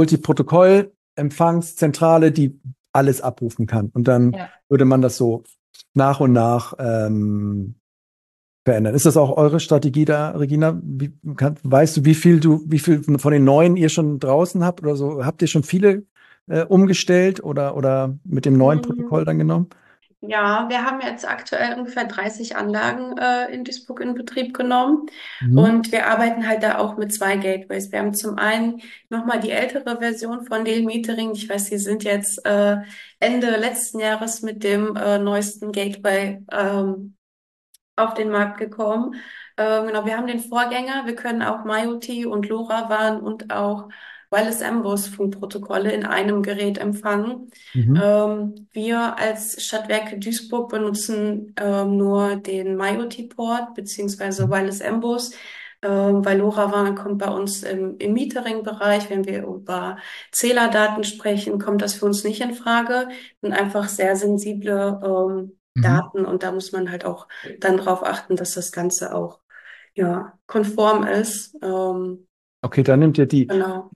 Multiprotokoll-Empfangszentrale, die alles abrufen kann. Und dann Ja. würde man das so nach und nach ähm, verändern. Ist das auch eure Strategie da, Regina? Wie, kann, weißt du, wie viel du, wie viel von den neuen ihr schon draußen habt oder so? Habt ihr schon viele äh, umgestellt oder, oder mit dem neuen Protokoll Mm, dann genommen? Ja, wir haben jetzt aktuell ungefähr dreißig Anlagen äh, in Duisburg in Betrieb genommen Mhm. und wir arbeiten halt da auch mit zwei Gateways. Wir haben zum einen nochmal die ältere Version von Dale Metering. Ich weiß, Sie sind jetzt äh, Ende letzten Jahres mit dem äh, neuesten Gateway ähm, auf den Markt gekommen. Ähm, genau, wir haben den Vorgänger. Wir können auch MyOT und LoRaWAN und auch Wireless M-Bus Funkprotokolle in einem Gerät empfangen. Mhm. Ähm, wir als Stadtwerke Duisburg benutzen ähm, nur den MyOT-Port beziehungsweise Mhm. Wireless M-Bus. Ähm, weil LoRaWAN kommt bei uns im, im Metering-Bereich. Wenn wir über Zählerdaten sprechen, kommt das für uns nicht in Frage. Sind einfach sehr sensible ähm, Mhm. Daten und da muss man halt auch dann darauf achten, dass das Ganze auch ja konform ist. Ähm, Okay, dann nimmt ihr die. genau.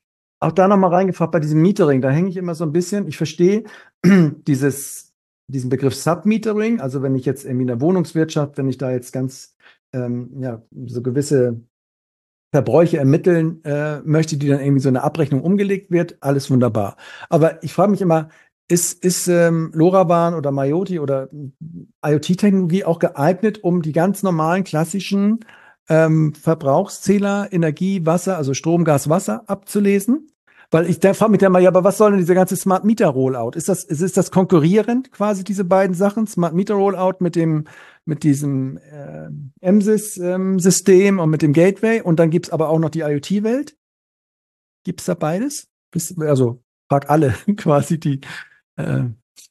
auch da nochmal reingefragt bei diesem Metering, da hänge ich immer so ein bisschen. Ich verstehe dieses, diesen Begriff Submetering, also wenn ich jetzt irgendwie in der Wohnungswirtschaft, wenn ich da jetzt ganz ähm, ja, so gewisse Verbräuche ermitteln äh, möchte, die dann irgendwie so eine Abrechnung umgelegt wird, alles wunderbar. Aber ich frage mich immer, ist, ist ähm, LoRaWAN oder Maioti oder IoT-Technologie auch geeignet, um die ganz normalen klassischen ähm, Verbrauchszähler, Energie, Wasser, also Strom, Gas, Wasser abzulesen? Weil ich da frage mich dann mal, ja, aber was soll denn dieser ganze Smart Meter Rollout? Ist das, ist, ist das konkurrierend quasi, diese beiden Sachen? Smart Meter Rollout mit dem, mit diesem äh, M S I S-System und mit dem Gateway und dann gibt es aber auch noch die IoT-Welt? Gibt es da beides? Bis, also frag alle quasi die. Äh,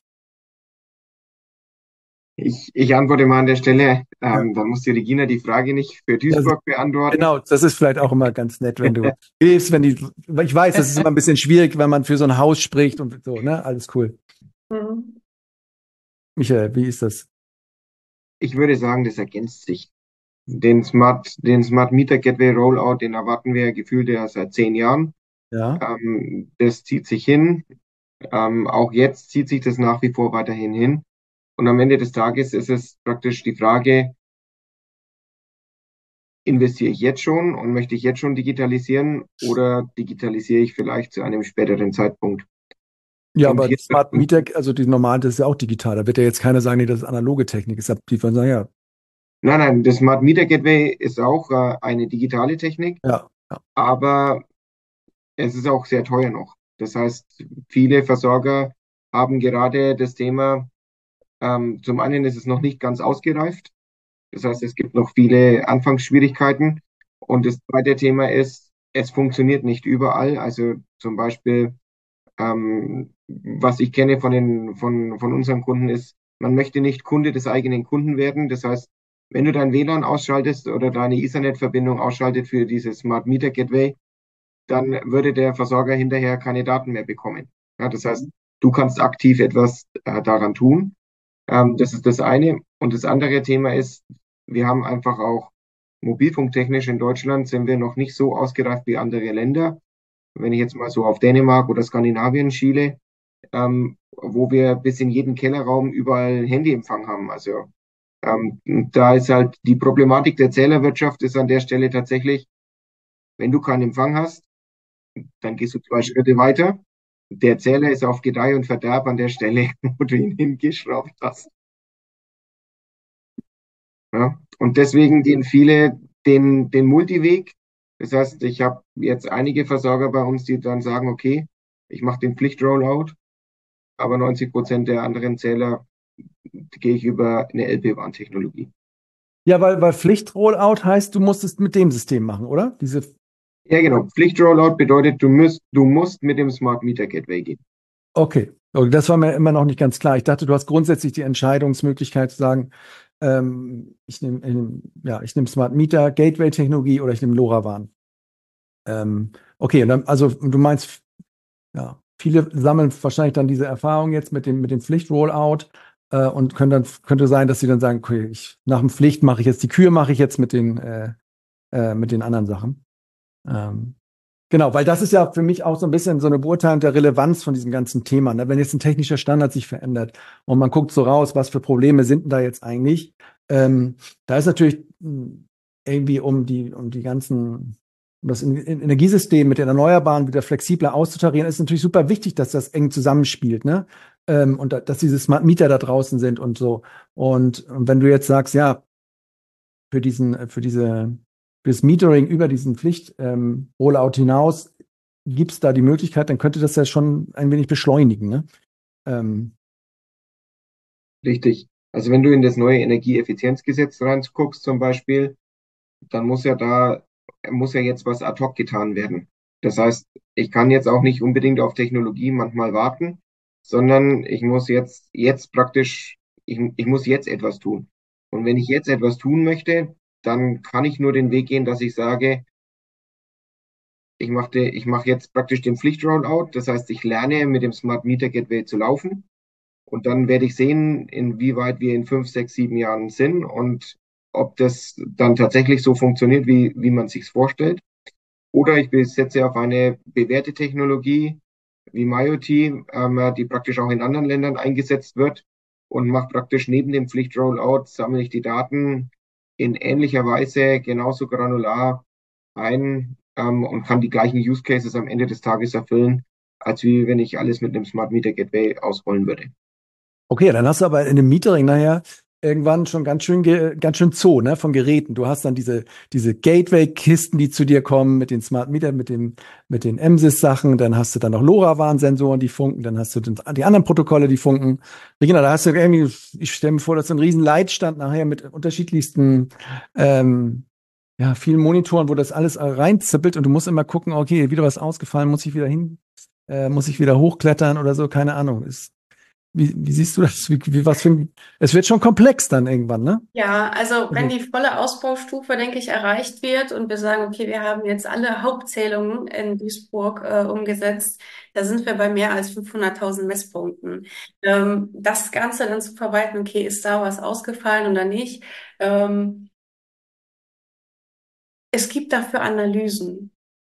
Ich, ich antworte mal an der Stelle, ja. ähm, dann muss die Regina die Frage nicht für Duisburg Das, beantworten. genau, das ist vielleicht auch immer ganz nett, wenn du hilfst, wenn die, ich weiß, das ist immer ein bisschen schwierig, wenn man für so ein Haus spricht und so, ne? Alles cool. Mhm. Michael, wie ist das? Ich würde sagen, das ergänzt sich. Den Smart, den Smart Meter Gateway Rollout, den erwarten wir gefühlt ja seit zehn Jahren. Ja. Ähm, das zieht sich hin. Ähm, auch jetzt zieht sich das nach wie vor weiterhin hin. Und am Ende des Tages ist es praktisch die Frage, investiere ich jetzt schon und möchte ich jetzt schon digitalisieren oder digitalisiere ich vielleicht zu einem späteren Zeitpunkt? Ja, Und aber hier, Smart Meter, also die normalen, das ist ja auch digital. Da wird ja jetzt keiner sagen, nee, das ist analoge Technik. Deshalb die von sagen, ja, nein, nein, das Smart Meter Gateway ist auch äh, eine digitale Technik, ja, ja. aber es ist auch sehr teuer noch. Das heißt, viele Versorger haben gerade das Thema, ähm, zum einen ist es noch nicht ganz ausgereift. Das heißt, es gibt noch viele Anfangsschwierigkeiten. Und das zweite Thema ist, es funktioniert nicht überall. Also zum Beispiel, ähm, was ich kenne von den, von, von unseren Kunden ist, man möchte nicht Kunde des eigenen Kunden werden. Das heißt, wenn du dein W L A N ausschaltest oder deine Ethernet-Verbindung ausschaltet für dieses Smart Meter Gateway, dann würde der Versorger hinterher keine Daten mehr bekommen. Ja, das heißt, du kannst aktiv etwas äh, daran tun. Ähm, das ist das eine. Und das andere Thema ist, wir haben einfach auch mobilfunktechnisch in Deutschland sind wir noch nicht so ausgereift wie andere Länder. Wenn ich jetzt mal so auf Dänemark oder Skandinavien schiele, ähm, wo wir bis in jeden Kellerraum überall Handyempfang haben. Also ähm, da ist halt die Problematik der Zählerwirtschaft ist an der Stelle tatsächlich, wenn du keinen Empfang hast, dann gehst du zwei Schritte weiter. Der Zähler ist auf Gedeih und Verderb an der Stelle, wo du ihn hingeschraubt hast. Ja? Und deswegen gehen viele den, den Multiweg. Das heißt, ich habe jetzt einige Versorger bei uns, die dann sagen, okay, ich mache den Pflichtrollout, aber neunzig Prozent der anderen Zähler gehe ich über eine L P WAN-Technologie. Ja, weil, weil Pflichtrollout heißt, du musst es mit dem System machen, oder? Diese Ja, genau. Pflichtrollout bedeutet, du musst, du musst mit dem Smart Meter Gateway gehen. Okay. Okay, das war mir immer noch nicht ganz klar. Ich dachte, du hast grundsätzlich die Entscheidungsmöglichkeit zu sagen, ähm, ich nehme nehm, ja, ich nehme Smart Meter, Gateway-Technologie oder ich nehme LoRaWAN. Ähm, okay, und dann, also du meinst, ja, viele sammeln wahrscheinlich dann diese Erfahrung jetzt mit dem, mit dem Pflichtrollout äh, und können dann, könnte sein, dass sie dann sagen, okay, ich, nach dem Pflicht mache ich jetzt die Kür, mache ich jetzt mit den, äh, äh, mit den anderen Sachen. Ähm, Genau, weil das ist ja für mich auch so ein bisschen so eine Beurteilung der Relevanz von diesem ganzen Thema. Ne? Wenn jetzt ein technischer Standard sich verändert und man guckt so raus, was für Probleme sind denn da jetzt eigentlich, ähm, da ist natürlich mh, irgendwie um die, um die ganzen, um das En- Energiesystem mit den Erneuerbaren wieder flexibler auszutarieren, ist natürlich super wichtig, dass das eng zusammenspielt, ne? Ähm, und da, dass diese Smart Meter da draußen sind und so. Und, und wenn du jetzt sagst, ja, für diesen, für diese fürs Metering über diesen Pflicht-Rollout ähm, hinaus gibt es da die Möglichkeit, dann könnte das ja schon ein wenig beschleunigen. Ne? Ähm. Richtig. Also wenn du in das neue Energieeffizienzgesetz reinguckst zum Beispiel, dann muss ja da, muss ja jetzt was ad hoc getan werden. Das heißt, ich kann jetzt auch nicht unbedingt auf Technologie manchmal warten, sondern ich muss jetzt, jetzt praktisch, ich, ich muss jetzt etwas tun. Und wenn ich jetzt etwas tun möchte, dann kann ich nur den Weg gehen, dass ich sage, ich mache ich mach jetzt praktisch den Pflichtrollout. Das heißt, ich lerne mit dem Smart Meter Gateway zu laufen. Und dann werde ich sehen, inwieweit wir in fünf, sechs, sieben Jahren sind und ob das dann tatsächlich so funktioniert, wie, wie man sich vorstellt. Oder ich setze auf eine bewährte Technologie wie MyOT, ähm, die praktisch auch in anderen Ländern eingesetzt wird und mache praktisch neben dem Pflichtrollout, sammle ich die Daten in ähnlicher Weise genauso granular ein ähm, und kann die gleichen Use Cases am Ende des Tages erfüllen, als wie wenn ich alles mit einem Smart Meter Gateway ausrollen würde. Okay, dann hast du aber in dem Metering nachher irgendwann schon ganz schön, ge- ganz schön Zoo, ne, von Geräten. Du hast dann diese, diese Gateway-Kisten, die zu dir kommen mit den Smart Meter, mit dem, mit den M S I S-Sachen. Dann hast du dann noch LoRaWAN-Sensoren, die funken. Dann hast du den, die anderen Protokolle, die funken. Regina, da hast du irgendwie, ich stelle mir vor, dass so ein riesen Leitstand nachher mit unterschiedlichsten, ähm, ja, vielen Monitoren, wo das alles reinzippelt und du musst immer gucken, okay, wieder was ausgefallen, muss ich wieder hin, äh, muss ich wieder hochklettern oder so, keine Ahnung. Ist, wie, wie siehst du das? Wie, wie, was für ein, es wird schon komplex dann irgendwann, ne? Ja, also wenn Also, die volle Ausbaustufe, denke ich, erreicht wird und wir sagen, okay, wir haben jetzt alle Hauptzählungen in Duisburg äh, umgesetzt, da sind wir bei mehr als fünfhunderttausend Messpunkten. Ähm, das Ganze dann zu verwalten, okay, ist da was ausgefallen oder nicht? Ähm, es gibt dafür Analysen.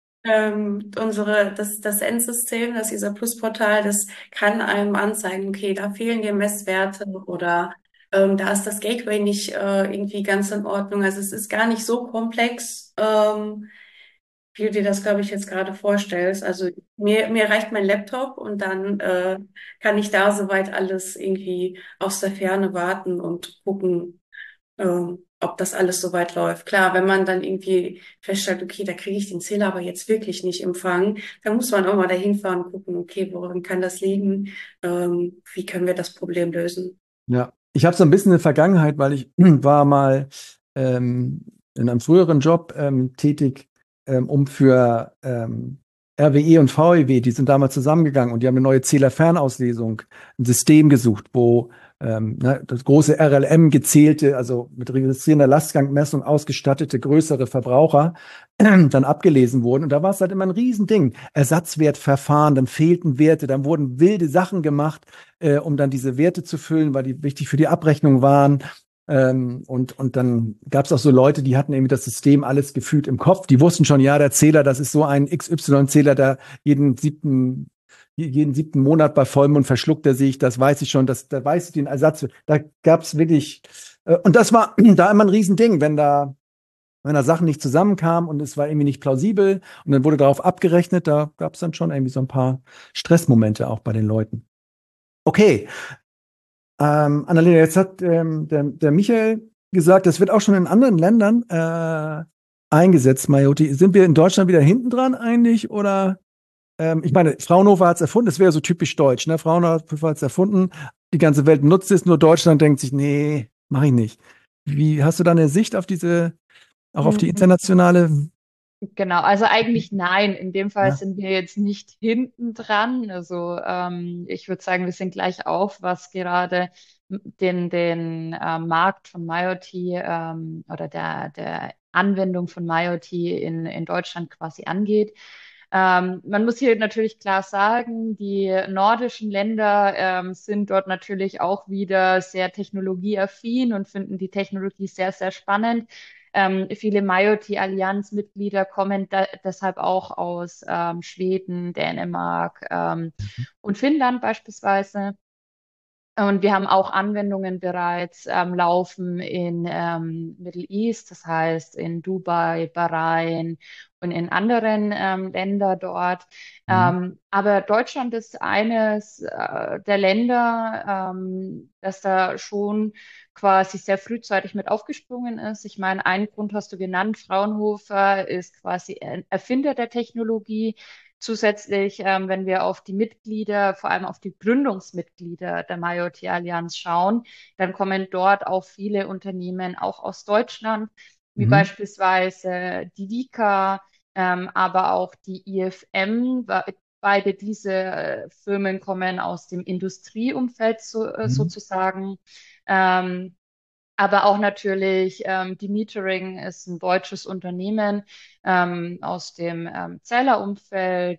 Ähm, unsere, das, das Endsystem, das dieser Plusportal, das kann einem anzeigen, okay, da fehlen dir Messwerte oder ähm, da ist das Gateway nicht äh, irgendwie ganz in Ordnung. Also es ist gar nicht so komplex, ähm, wie du dir das, glaube ich, jetzt gerade vorstellst. Also mir, mir reicht mein Laptop und dann äh, kann ich da soweit alles irgendwie aus der Ferne warten und gucken, ähm, ob das alles soweit läuft. Klar, wenn man dann irgendwie feststellt, okay, da kriege ich den Zähler aber jetzt wirklich nicht empfangen, dann muss man auch mal dahin fahren und gucken, okay, woran kann das liegen? Ähm, wie können wir das Problem lösen? ja. Ich habe so ein bisschen eine Vergangenheit, weil ich war mal ähm, in einem früheren Job ähm, tätig, ähm, um für ähm, R W E und V E W, die sind damals zusammengegangen und die haben eine neue Zählerfernauslesung, ein System gesucht, wo ähm, ne, das große R L M gezählte, also mit registrierender Lastgangmessung ausgestattete größere Verbraucher dann abgelesen wurden. Und da war es halt immer ein Riesending. Ersatzwertverfahren, dann fehlten Werte, dann wurden wilde Sachen gemacht, äh, um dann diese Werte zu füllen, weil die wichtig für die Abrechnung waren. Ähm, und, und dann gab es auch so Leute, die hatten irgendwie das System alles gefühlt im Kopf. Die wussten schon, ja, der Zähler, das ist so ein X Y-Zähler, der jeden siebten, jeden siebten Monat bei Vollmond verschluckt er sich, das weiß ich schon, das, da weiß ich den Ersatz. Da gab es wirklich, äh, und das war da immer ein Riesending, wenn da wenn da Sachen nicht zusammenkamen und es war irgendwie nicht plausibel und dann wurde darauf abgerechnet, da gab es dann schon irgendwie so ein paar Stressmomente auch bei den Leuten. Okay, ähm, Annalena, jetzt hat ähm, der, der Michael gesagt, das wird auch schon in anderen Ländern äh, eingesetzt, Majoti. Sind wir in Deutschland wieder hinten dran eigentlich oder? Ähm, ich meine, Fraunhofer hat es erfunden, das wäre so typisch deutsch, ne? Fraunhofer hat es erfunden, die ganze Welt nutzt es, nur Deutschland denkt sich, nee, mache ich nicht. Wie hast du da eine Sicht auf diese, auch auf die Mhm. internationale? Genau, also eigentlich nein. In dem Fall Ja. sind wir jetzt nicht hinten dran. Also ähm, ich würde sagen, wir sind gleich auf, was gerade den, den äh, Markt von MyOT ähm, oder der, der Anwendung von MyOT in, in Deutschland quasi angeht. Ähm, man muss hier natürlich klar sagen, die nordischen Länder ähm, sind dort natürlich auch wieder sehr technologieaffin und finden die Technologie sehr, sehr spannend. Ähm, viele MyOT-Allianz-Mitglieder kommen da, deshalb auch aus ähm, Schweden, Dänemark ähm, und Finnland beispielsweise. Und wir haben auch Anwendungen bereits ähm, laufen in ähm, Middle East, das heißt in Dubai, Bahrain und in anderen ähm, Ländern dort. Mhm. Ähm, aber Deutschland ist eines äh, der Länder, ähm, das da schon quasi sehr frühzeitig mit aufgesprungen ist. Ich meine, einen Grund hast du genannt, Fraunhofer ist quasi ein Erfinder der Technologie. Zusätzlich, ähm, wenn wir auf die Mitglieder, vor allem auf die Gründungsmitglieder der MyOT-Allianz schauen, dann kommen dort auch viele Unternehmen auch aus Deutschland, wie Mhm. beispielsweise die Vika, ähm, aber auch die I F M. Beide diese äh, Firmen kommen aus dem Industrieumfeld so, äh, Mhm. sozusagen. Ähm, aber auch natürlich, ähm, die Metering ist ein deutsches Unternehmen ähm, aus dem ähm, Zählerumfeld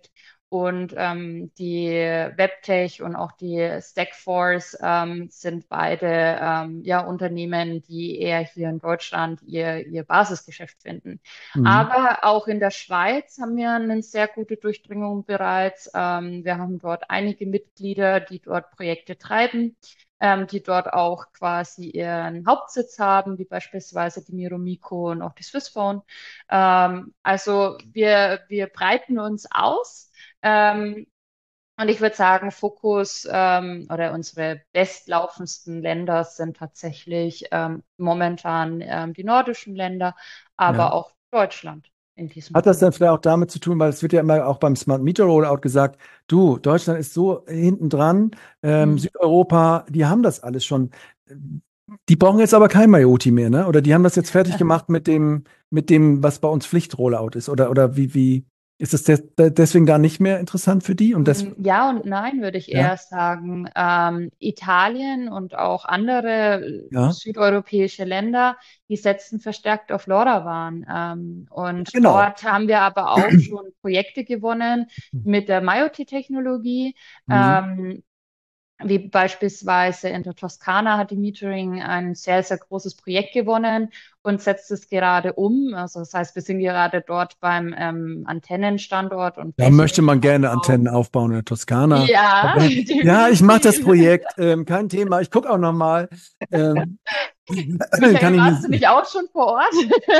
Und ähm, die Webtech und auch die Stackforce ähm, sind beide ähm, ja, Unternehmen, die eher hier in Deutschland ihr, ihr Basisgeschäft finden. Mhm. Aber auch in der Schweiz haben wir eine sehr gute Durchdringung bereits. Ähm, wir haben dort einige Mitglieder, die dort Projekte treiben, ähm, die dort auch quasi ihren Hauptsitz haben, wie beispielsweise die Miromico und auch die Swissphone. Ähm, also wir, wir breiten uns aus. Ähm, und ich würde sagen, Fokus ähm, oder unsere bestlaufendsten Länder sind tatsächlich ähm, momentan ähm, die nordischen Länder, Ja. aber auch Deutschland in diesem Hat das Punkt. dann vielleicht auch damit zu tun, weil es wird ja immer auch beim Smart Meter Rollout gesagt, du, Deutschland ist so hinten dran, ähm, Hm. Südeuropa, die haben das alles schon. Die brauchen jetzt aber kein Maioti mehr, ne? Oder die haben das jetzt fertig gemacht mit dem, mit dem, was bei uns Pflichtrollout ist. Oder, oder wie, wie ist es des, deswegen da nicht mehr interessant für die? Und das, Mm, Ja und nein, würde ich ja, eher sagen. Ähm, Italien und auch andere äh, ja, südeuropäische Länder, die setzen verstärkt auf LoRaWAN. Ähm, und genau. dort haben wir aber auch schon Projekte gewonnen mit der MaiOT-Technologie. Mhm. Ähm, wie beispielsweise in der Toskana hat die Metering ein sehr, sehr großes Projekt gewonnen und setzt es gerade um. Also das heißt, wir sind gerade dort beim ähm, Antennenstandort und Da möchte man flächendeckenden gerne Ausbau. Antennen aufbauen in der Toskana. Ja, Aber, ja, ich mache das definitiv. Projekt, ähm, kein Thema. Ich gucke auch noch mal. Ähm, Michael, kann ich warst du nicht. nicht auch schon vor Ort?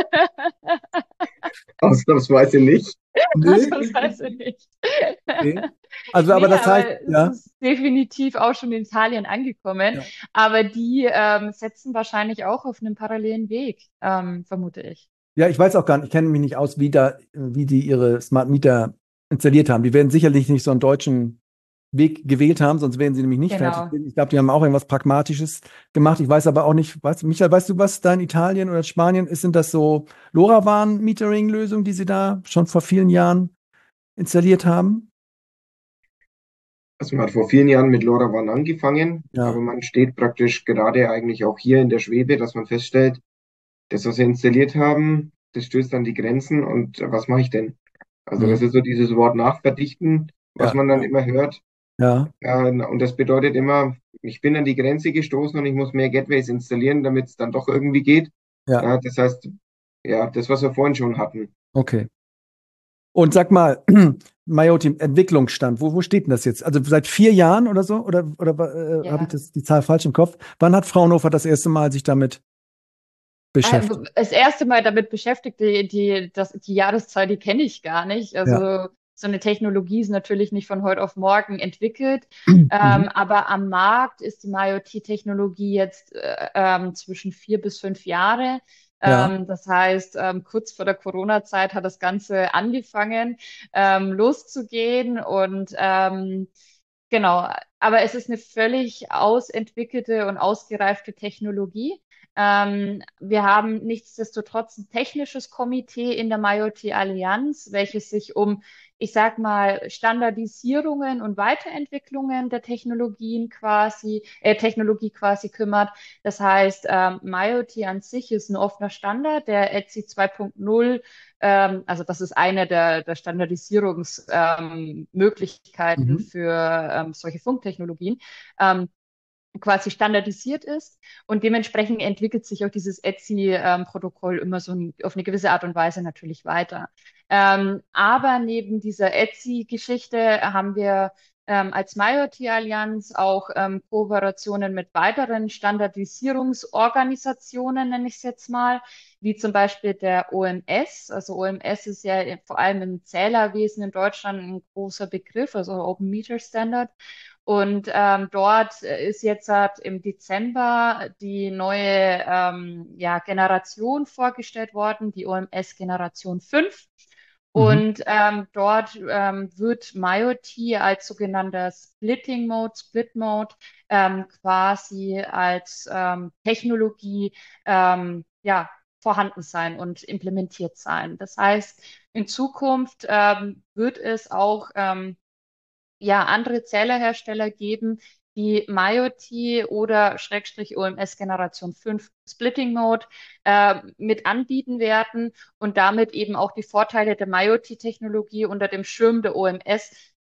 Ausnahmsweise nicht. Nee, Das weiß ich nicht. okay. Also, aber Nee, das heißt, aber es ja, ist definitiv auch schon in Italien angekommen. ja. Aber die ähm, setzen wahrscheinlich auch auf einen parallelen Weg, ähm, vermute ich. Ja, ich weiß auch gar nicht, ich kenne mich nicht aus, wie da, wie die ihre Smart Meter installiert haben. Die werden sicherlich nicht so einen deutschen Weg gewählt haben, sonst wären sie nämlich nicht fertig. Genau. Ich glaube, die haben auch irgendwas Pragmatisches gemacht. Ich weiß aber auch nicht, weißt, Michael, weißt du, was da in Italien oder Spanien ist? Sind das so LoRaWAN-Metering-Lösungen, die sie da schon vor vielen Jahren installiert haben? Also man hat vor vielen Jahren mit LoRaWAN angefangen, aber Ja. man steht praktisch gerade eigentlich auch hier in der Schwebe, dass man feststellt, das, was wir installiert haben, das stößt an die Grenzen und äh, was mache ich denn? Also das Mhm. ist so dieses Wort nachverdichten, was Ja, man dann genau. immer hört. Ja, Äh, und das bedeutet immer, ich bin an die Grenze gestoßen und ich muss mehr Gateways installieren, damit es dann doch irgendwie geht. ja, Ja, das heißt, ja, das, was wir vorhin schon hatten. okay. Und sag mal, MyOT Entwicklungsstand, wo, wo steht denn das jetzt? Also seit vier Jahren oder so? Oder, oder äh, habe ich Ja. das, die Zahl falsch im Kopf? Wann hat Fraunhofer das erste Mal sich damit Also, beschäftigt? das erste Mal damit beschäftigt, die, die, das, die Jahreszahl, die kenne ich gar nicht. Ja. Also so eine Technologie ist natürlich nicht von heute auf morgen entwickelt, Mhm. ähm, aber am Markt ist die MyOT-Technologie jetzt äh, ähm, zwischen vier bis fünf Jahre. Ja. Ähm, das heißt, ähm, kurz vor der Corona-Zeit hat das Ganze angefangen, ähm, loszugehen und ähm, genau, aber es ist eine völlig ausentwickelte und ausgereifte Technologie. Ähm, wir haben nichtsdestotrotz ein technisches Komitee in der MyOT-Allianz, welches sich um, ich sag mal, Standardisierungen und Weiterentwicklungen der Technologien quasi, äh, Technologie quasi kümmert. Das heißt, ähm, MyOT an sich ist ein offener Standard, der E T S I zwei Punkt null, ähm, also das ist eine der, der Standardisierungsmöglichkeiten ähm, Möglichkeiten Mhm. für ähm, solche Funktechnologien. Ähm, quasi standardisiert ist und dementsprechend entwickelt sich auch dieses E T S I-Protokoll immer so ein, auf eine gewisse Art und Weise natürlich weiter. Ähm, aber neben dieser E T S I-Geschichte haben wir ähm, als MyOT-Allianz auch ähm, Kooperationen mit weiteren Standardisierungsorganisationen, nenne ich es jetzt mal, wie zum Beispiel der O M S. Also O M S ist ja vor allem im Zählerwesen in Deutschland ein großer Begriff, also Open Meter Standard. Und ähm, dort ist jetzt halt im Dezember die neue ähm, ja, Generation vorgestellt worden, die O M S Generation fünf. Mhm. Und ähm, dort ähm, wird MyOT als sogenannter Splitting Mode, Split Mode ähm, quasi als ähm, Technologie ähm, ja, vorhanden sein und implementiert sein. Das heißt, in Zukunft ähm, wird es auch ähm, ja, andere Zählerhersteller geben, die MyOT oder Schrägstrich O M S Generation fünf Splitting Mode äh, mit anbieten werden und damit eben auch die Vorteile der MyOT-Technologie unter dem Schirm der O M S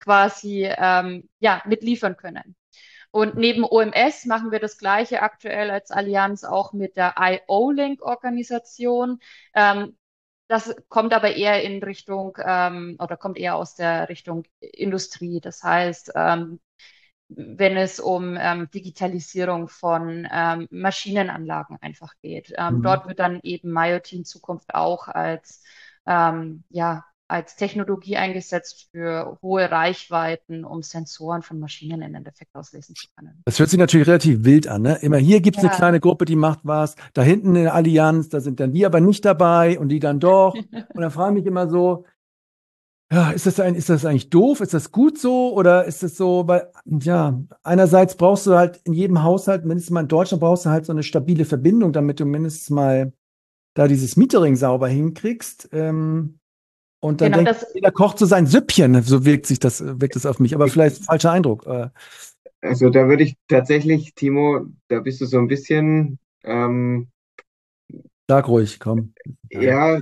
quasi ähm, ja, mitliefern können. Und neben O M S machen wir das Gleiche aktuell als Allianz auch mit der I O-Link-Organisation. Ähm, das kommt aber eher in Richtung ähm, oder kommt eher aus der Richtung Industrie. Das heißt, ähm, wenn es um ähm, Digitalisierung von ähm, Maschinenanlagen einfach geht. Ähm, Mhm. dort wird dann eben MyoT in Zukunft auch als, ähm, ja, als Technologie eingesetzt für hohe Reichweiten, um Sensoren von Maschinen im Endeffekt auslesen zu können. Das hört sich natürlich relativ wild an, ne? Immer hier gibt es eine Ja. kleine Gruppe, die macht was, da hinten eine Allianz, da sind dann die aber nicht dabei und die dann doch. Und dann frage ich mich immer so, ja, ist das ein, ist das eigentlich doof? Ist das gut so? Oder ist das so, weil, ja, einerseits brauchst du halt in jedem Haushalt, mindestens mal in Deutschland, brauchst du halt so eine stabile Verbindung, damit du mindestens mal da dieses Metering sauber hinkriegst. Ähm, und dann Genau, denkt das, jeder kocht so sein Süppchen, so wirkt sich das, wirkt das auf mich. Aber vielleicht falscher Eindruck. Äh, Also da würde ich tatsächlich, Timo, da bist du so ein bisschen, ähm, sag ruhig, komm. Ja. ja,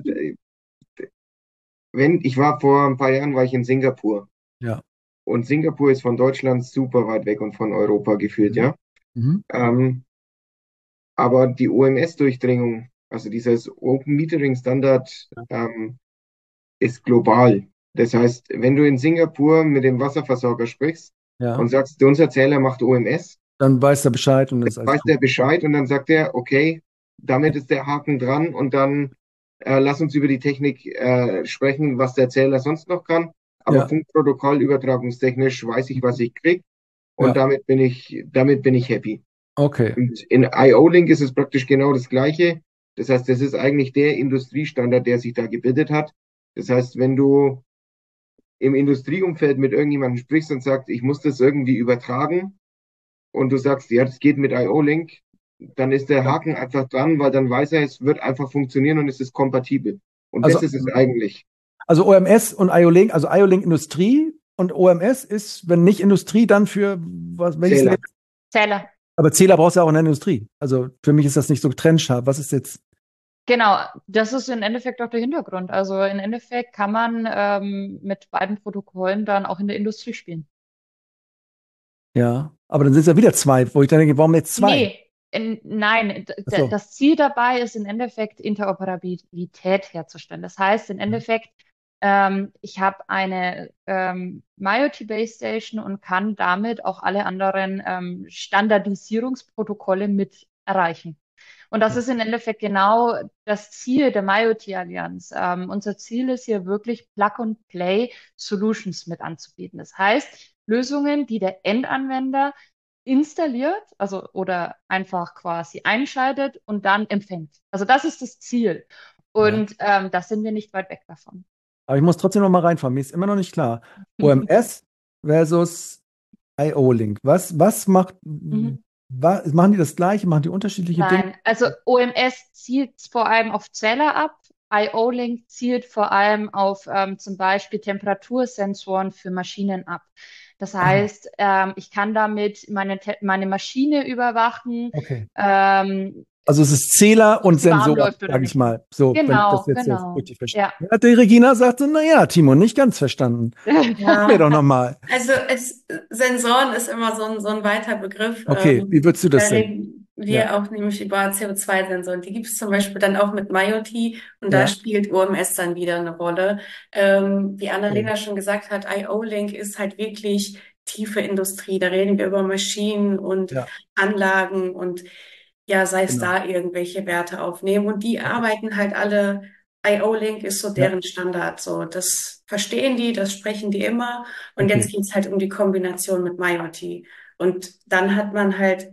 wenn, ich war vor ein paar Jahren, war ich in Singapur. Ja. Und Singapur ist von Deutschland super weit weg und von Europa gefühlt, Mhm. ja. Mhm. Ähm, aber die O M S-Durchdringung, also dieses Open Metering Standard, ähm, ist global. Das heißt, wenn du in Singapur mit dem Wasserversorger sprichst Ja. und sagst, unser Zähler macht O M S, Dann weiß er Bescheid und das ist alles weiß gut. der Bescheid und dann sagt er, okay, damit ist der Haken dran und dann äh, lass uns über die Technik äh, sprechen, was der Zähler sonst noch kann. Aber Ja. Funkprotokoll übertragungstechnisch weiß ich, was ich krieg und Ja. damit bin ich, damit bin ich happy. Okay. Und in I O-Link ist es praktisch genau das Gleiche. Das heißt, das ist eigentlich der Industriestandard, der sich da gebildet hat. Das heißt, wenn du im Industrieumfeld mit irgendjemandem sprichst und sagst, ich muss das irgendwie übertragen und du sagst, ja, das geht mit I O-Link, dann ist der Ja. Haken einfach dran, weil dann weiß er, es wird einfach funktionieren und es ist kompatibel. Und Also, das ist es eigentlich. also O M S und I O-Link, also I O-Link Industrie und O M S ist, wenn nicht Industrie, dann für was, welches Zähler. Label? Zähler. Aber Zähler brauchst du ja auch in der Industrie. Also für mich ist das nicht so trennscharf. Was ist jetzt? Genau, das ist im Endeffekt auch der Hintergrund. Also im Endeffekt kann man ähm, mit beiden Protokollen dann auch in der Industrie spielen. Ja, aber dann sind es ja wieder zwei, wo ich dann denke, warum jetzt zwei? Nee, in, nein, d- Ach so. das Ziel dabei ist im Endeffekt Interoperabilität herzustellen. Das heißt im Endeffekt, ähm, ich habe eine ähm, MyoT Base Station und kann damit auch alle anderen ähm, Standardisierungsprotokolle mit erreichen. Und das ist im Endeffekt genau das Ziel der MyoT-Allianz. Ähm, unser Ziel ist hier wirklich Plug-and-Play-Solutions mit anzubieten. Das heißt, Lösungen, die der Endanwender installiert, also oder einfach quasi einschaltet und dann empfängt. Also das ist das Ziel. Ja. Und ähm, da sind wir nicht weit weg davon. Aber ich muss trotzdem noch mal reinfahren. Mir ist immer noch nicht klar. O M S versus I O-Link. Was, was macht, Mhm. was, machen die das Gleiche? Machen die unterschiedliche Dinge? Nein, also O M S zielt vor allem auf Zähler ab. I O-Link zielt vor allem auf ähm, zum Beispiel Temperatursensoren für Maschinen ab. Das Ah. heißt, ähm, ich kann damit meine, Te- meine Maschine überwachen. Okay. Ähm, Also es ist Zähler und ob sie warm Sensor, läuft oder sage ich nicht. mal. So, wenn ich Genau, das jetzt so genau. richtig verstehe. Ja. Ja, die Regina sagte, naja, Timo, nicht ganz verstanden. Sag mir doch Ja, nochmal. also es, Sensoren ist immer so ein, so ein weiter Begriff. Okay, wie Ähm, würdest du da das sehen? reden Ja, wir auch nämlich über C O zwei Sensoren. Die gibt es zum Beispiel dann auch mit MyoT und da ja, spielt O M S dann wieder eine Rolle. Ähm, wie okay. Annalena schon gesagt hat, I O-Link ist halt wirklich tiefe Industrie. Da reden wir über Maschinen und Ja, Anlagen und ja, sei es genau. da irgendwelche Werte aufnehmen. Und die Okay. arbeiten halt alle, I O-Link ist so Ja, deren Standard. So, das verstehen die, das sprechen die immer. Und okay. jetzt geht's halt um die Kombination mit MyoT. Und dann hat man halt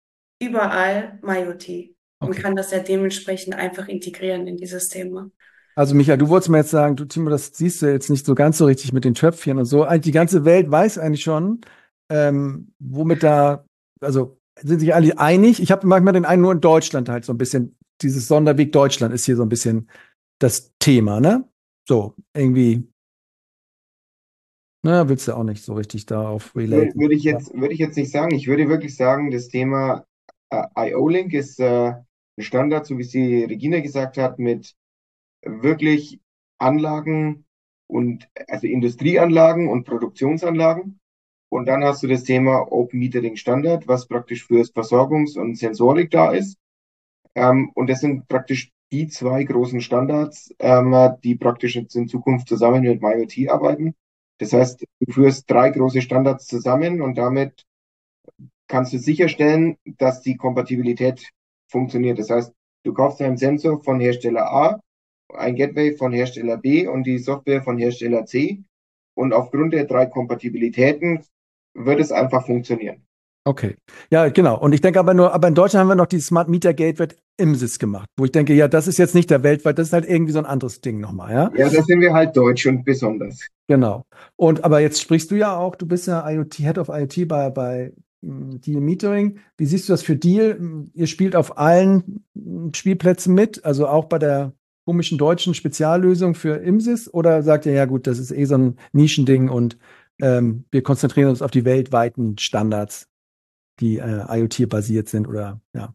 überall MyoT und Okay. kann das ja dementsprechend einfach integrieren in die Systeme. Also Michael, du wolltest mir jetzt sagen, du Timo, das siehst du jetzt nicht so ganz so richtig mit den Töpfchen und so. Eigentlich die ganze Welt weiß eigentlich schon, ähm, womit da, also sind sich alle einig. Ich habe manchmal den einen nur in Deutschland halt so ein bisschen, dieses Sonderweg Deutschland ist hier so ein bisschen das Thema, ne? So, irgendwie, na, willst du auch nicht so richtig darauf Würde, relaten. würde ich Ja. jetzt, würde ich jetzt nicht sagen. Ich würde wirklich sagen, das Thema äh, I O-Link ist äh, ein Standard, so wie es die Regina gesagt hat, mit wirklich Anlagen und also Industrieanlagen und Produktionsanlagen. Und dann hast du das Thema Open Metering Standard, was praktisch für Versorgungs- und Sensorik da ist. Ähm, und das sind praktisch die zwei großen Standards, ähm, die praktisch jetzt in Zukunft zusammen mit MyOT arbeiten. Das heißt, du führst drei große Standards zusammen und damit kannst du sicherstellen, dass die Kompatibilität funktioniert. Das heißt, du kaufst einen Sensor von Hersteller A, ein Gateway von Hersteller B und die Software von Hersteller C. Und aufgrund der drei Kompatibilitäten wird es einfach funktionieren. Okay. Ja, genau. Und ich denke aber nur, aber in Deutschland haben wir noch die Smart Meter Gateway im S I S gemacht, wo ich denke, ja, das ist jetzt nicht der weltweit, das ist halt irgendwie so ein anderes Ding nochmal, ja? Ja, da sind wir halt deutsch und besonders. Genau. Und aber jetzt sprichst du ja auch, du bist ja IoT, Head of IoT bei, bei mm, Deal Metering. Wie siehst du das für Deal? Ihr spielt auf allen mm, Spielplätzen mit, also auch bei der komischen deutschen Speziallösung für I M S I S, oder sagt ihr, ja gut, das ist eh so ein Nischending und ähm, wir konzentrieren uns auf die weltweiten Standards, die äh, IoT-basiert sind oder ja.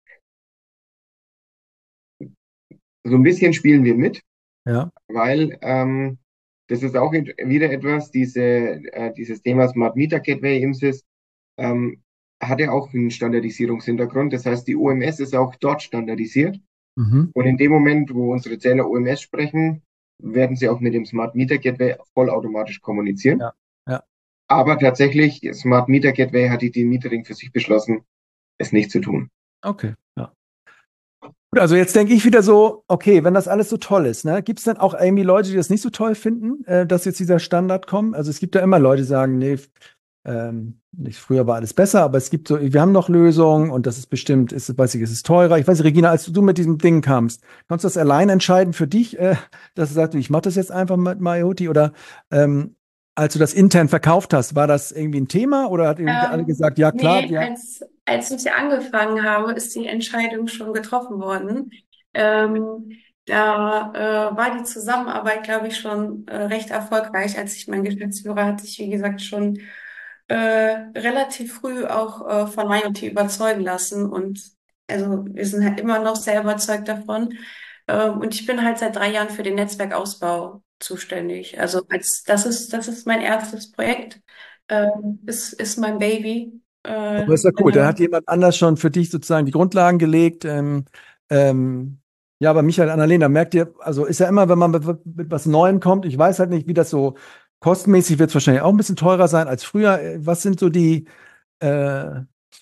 So ein bisschen spielen wir mit, Ja. weil ähm, das ist auch wieder etwas, diese, äh, dieses Thema Smart Meter Gateway I M S I S ähm, hat ja auch einen Standardisierungshintergrund. Das heißt, die O M S ist auch dort standardisiert. Mhm. Und in dem Moment, wo unsere Zähler O M S sprechen, werden sie auch mit dem Smart Meter Gateway vollautomatisch kommunizieren. Ja. Ja. Aber tatsächlich, Smart Meter Gateway hat die Deal Metering für sich beschlossen, es nicht zu tun. Okay. Ja. Gut, also jetzt denke ich wieder so, okay, wenn das alles so toll ist, ne, gibt es dann auch irgendwie Leute, die das nicht so toll finden, äh, dass jetzt dieser Standard kommt? Also es gibt ja immer Leute, die sagen, nee, ähm, nicht, früher war alles besser, aber es gibt so, wir haben noch Lösungen und das ist bestimmt, ist, weiß ich, es ist teurer. Ich weiß, Regina, als du mit diesem Ding kamst, konntest du das allein entscheiden für dich, äh, dass du sagst, ich mache das jetzt einfach mit MyOT oder ähm, als du das intern verkauft hast, war das irgendwie ein Thema oder hat irgendwie alle Ähm, gesagt, ja klar, nee, ja, als, als ich angefangen habe, ist die Entscheidung schon getroffen worden. Ähm, da äh, war die Zusammenarbeit, glaube ich, schon äh, recht erfolgreich, als ich mein Geschäftsführer hat sich, wie gesagt, schon äh, relativ früh auch äh, von MyOT überzeugen lassen. Und also wir sind halt immer noch sehr überzeugt davon. Ähm, und ich bin halt seit drei Jahren für den Netzwerkausbau zuständig. Also als das ist, das ist mein erstes Projekt. Ähm, ist, ist mein Baby. Äh, aber ist ja cool. Da genau. hat jemand anders schon für dich sozusagen die Grundlagen gelegt. Ähm, ähm, ja, aber Michael, Annalena, merkt ihr, also ist ja immer, wenn man mit, mit was Neuem kommt, ich weiß halt nicht, wie das so kostenmäßig wird es wahrscheinlich auch ein bisschen teurer sein als früher. Äh, Was sind so die, äh,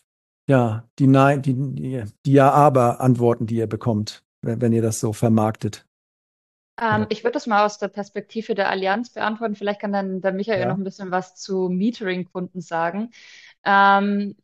ja, die Nein, die, die, die Ja-Aber-Antworten, die ihr bekommt, wenn, wenn ihr das so vermarktet? Ähm, Oder, ich würde das mal aus der Perspektive der Allianz beantworten. Vielleicht kann dann der Michael noch ja, ein bisschen was zu Metering-Kunden sagen. Ähm,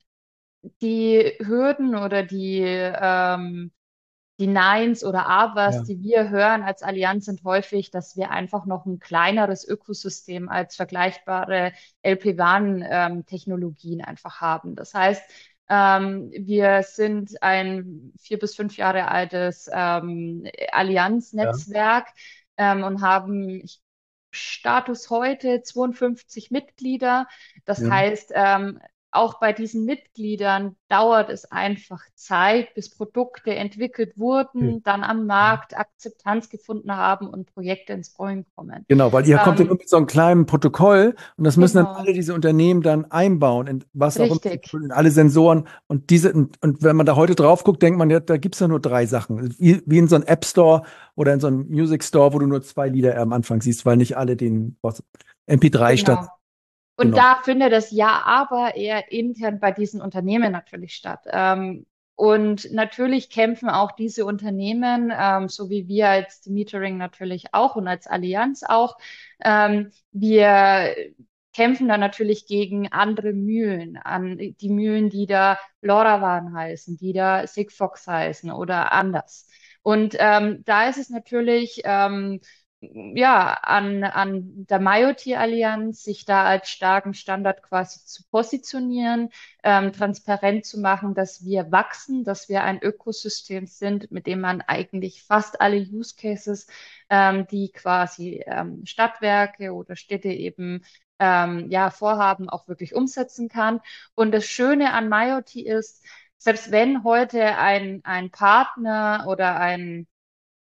die Hürden oder die, ähm, die Neins oder Abers, ja, die wir hören als Allianz, sind häufig, dass wir einfach noch ein kleineres Ökosystem als vergleichbare L P WAN-Technologien einfach haben. Das heißt, ähm, wir sind ein vier bis fünf Jahre altes ähm, ja, Allianz-Netzwerk ähm, und haben ich, Status heute zweiundfünfzig Mitglieder. Das ja. heißt, ähm, auch bei diesen Mitgliedern dauert es einfach Zeit, bis Produkte entwickelt Okay. wurden, dann am Markt Akzeptanz gefunden haben und Projekte ins Rollen kommen. Genau, weil ihr kommt ja Ähm, nur mit so einem kleinen Protokoll und das müssen dann genau, alle diese Unternehmen dann einbauen, in was auch immer, richtig. in alle Sensoren. Und diese, und, und wenn man da heute drauf guckt, denkt man, ja, da gibt's ja nur drei Sachen. Wie, wie in so einem App Store oder in so einem Music Store, wo du nur zwei Lieder am Anfang siehst, weil nicht alle den was, M P drei Stand. Genau. Und Genau. da findet das ja aber eher intern bei diesen Unternehmen natürlich statt. Ähm, und natürlich kämpfen auch diese Unternehmen, ähm, so wie wir als Metering natürlich auch und als Allianz auch, ähm, wir kämpfen da natürlich gegen andere Mühlen, an die Mühlen, die da LoRaWAN heißen, die da Sigfox heißen oder anders. Und ähm, da ist es natürlich ähm, ja, an, an der MyOT-Allianz, sich da als starken Standard quasi zu positionieren, ähm, transparent zu machen, dass wir wachsen, dass wir ein Ökosystem sind, mit dem man eigentlich fast alle Use Cases, ähm, die quasi ähm, Stadtwerke oder Städte eben ähm, ja, vorhaben, auch wirklich umsetzen kann. Und das Schöne an MyOT ist, selbst wenn heute ein, ein Partner oder ein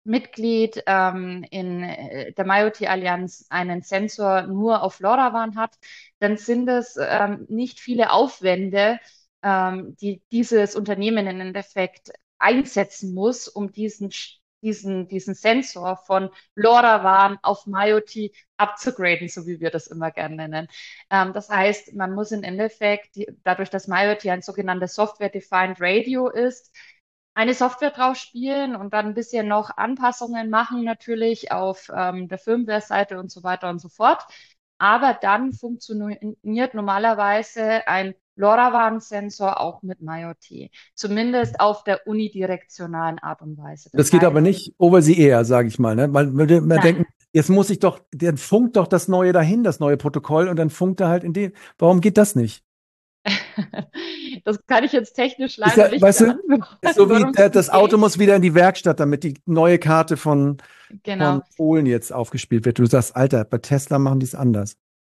Mitglied ähm, in äh, der MyOT-Allianz einen Sensor nur auf LoRaWAN hat, dann sind es ähm, nicht viele Aufwände, ähm, die dieses Unternehmen im Endeffekt einsetzen muss, um diesen, diesen, diesen Sensor von LoRaWAN auf MyOT abzugraden, so wie wir das immer gerne nennen. Ähm, das heißt, man muss im Endeffekt, die, dadurch, dass MyOT ein sogenanntes Software-Defined Radio ist, eine Software drauf spielen und dann ein bisschen noch Anpassungen machen, natürlich auf ähm, der Firmware-Seite und so weiter und so fort. Aber dann funktioniert normalerweise ein LoRaWAN-Sensor auch mit MyOT, zumindest auf der unidirektionalen Art und Weise. Das Das geht heißt, aber nicht over the air, sage ich mal. Ne? Man würde man denken, nein, jetzt muss ich doch, dann funkt doch das neue dahin, das neue Protokoll, und dann funkt er halt in dem. Warum geht das nicht? das kann ich jetzt technisch Ist leider ja, nicht weißt du, ist beantworten, so wie warum der, es das nicht Auto geht. muss wieder in die Werkstatt, damit die neue Karte von, von Genau. Polen jetzt aufgespielt wird. Du sagst, Alter, bei Tesla machen die es anders.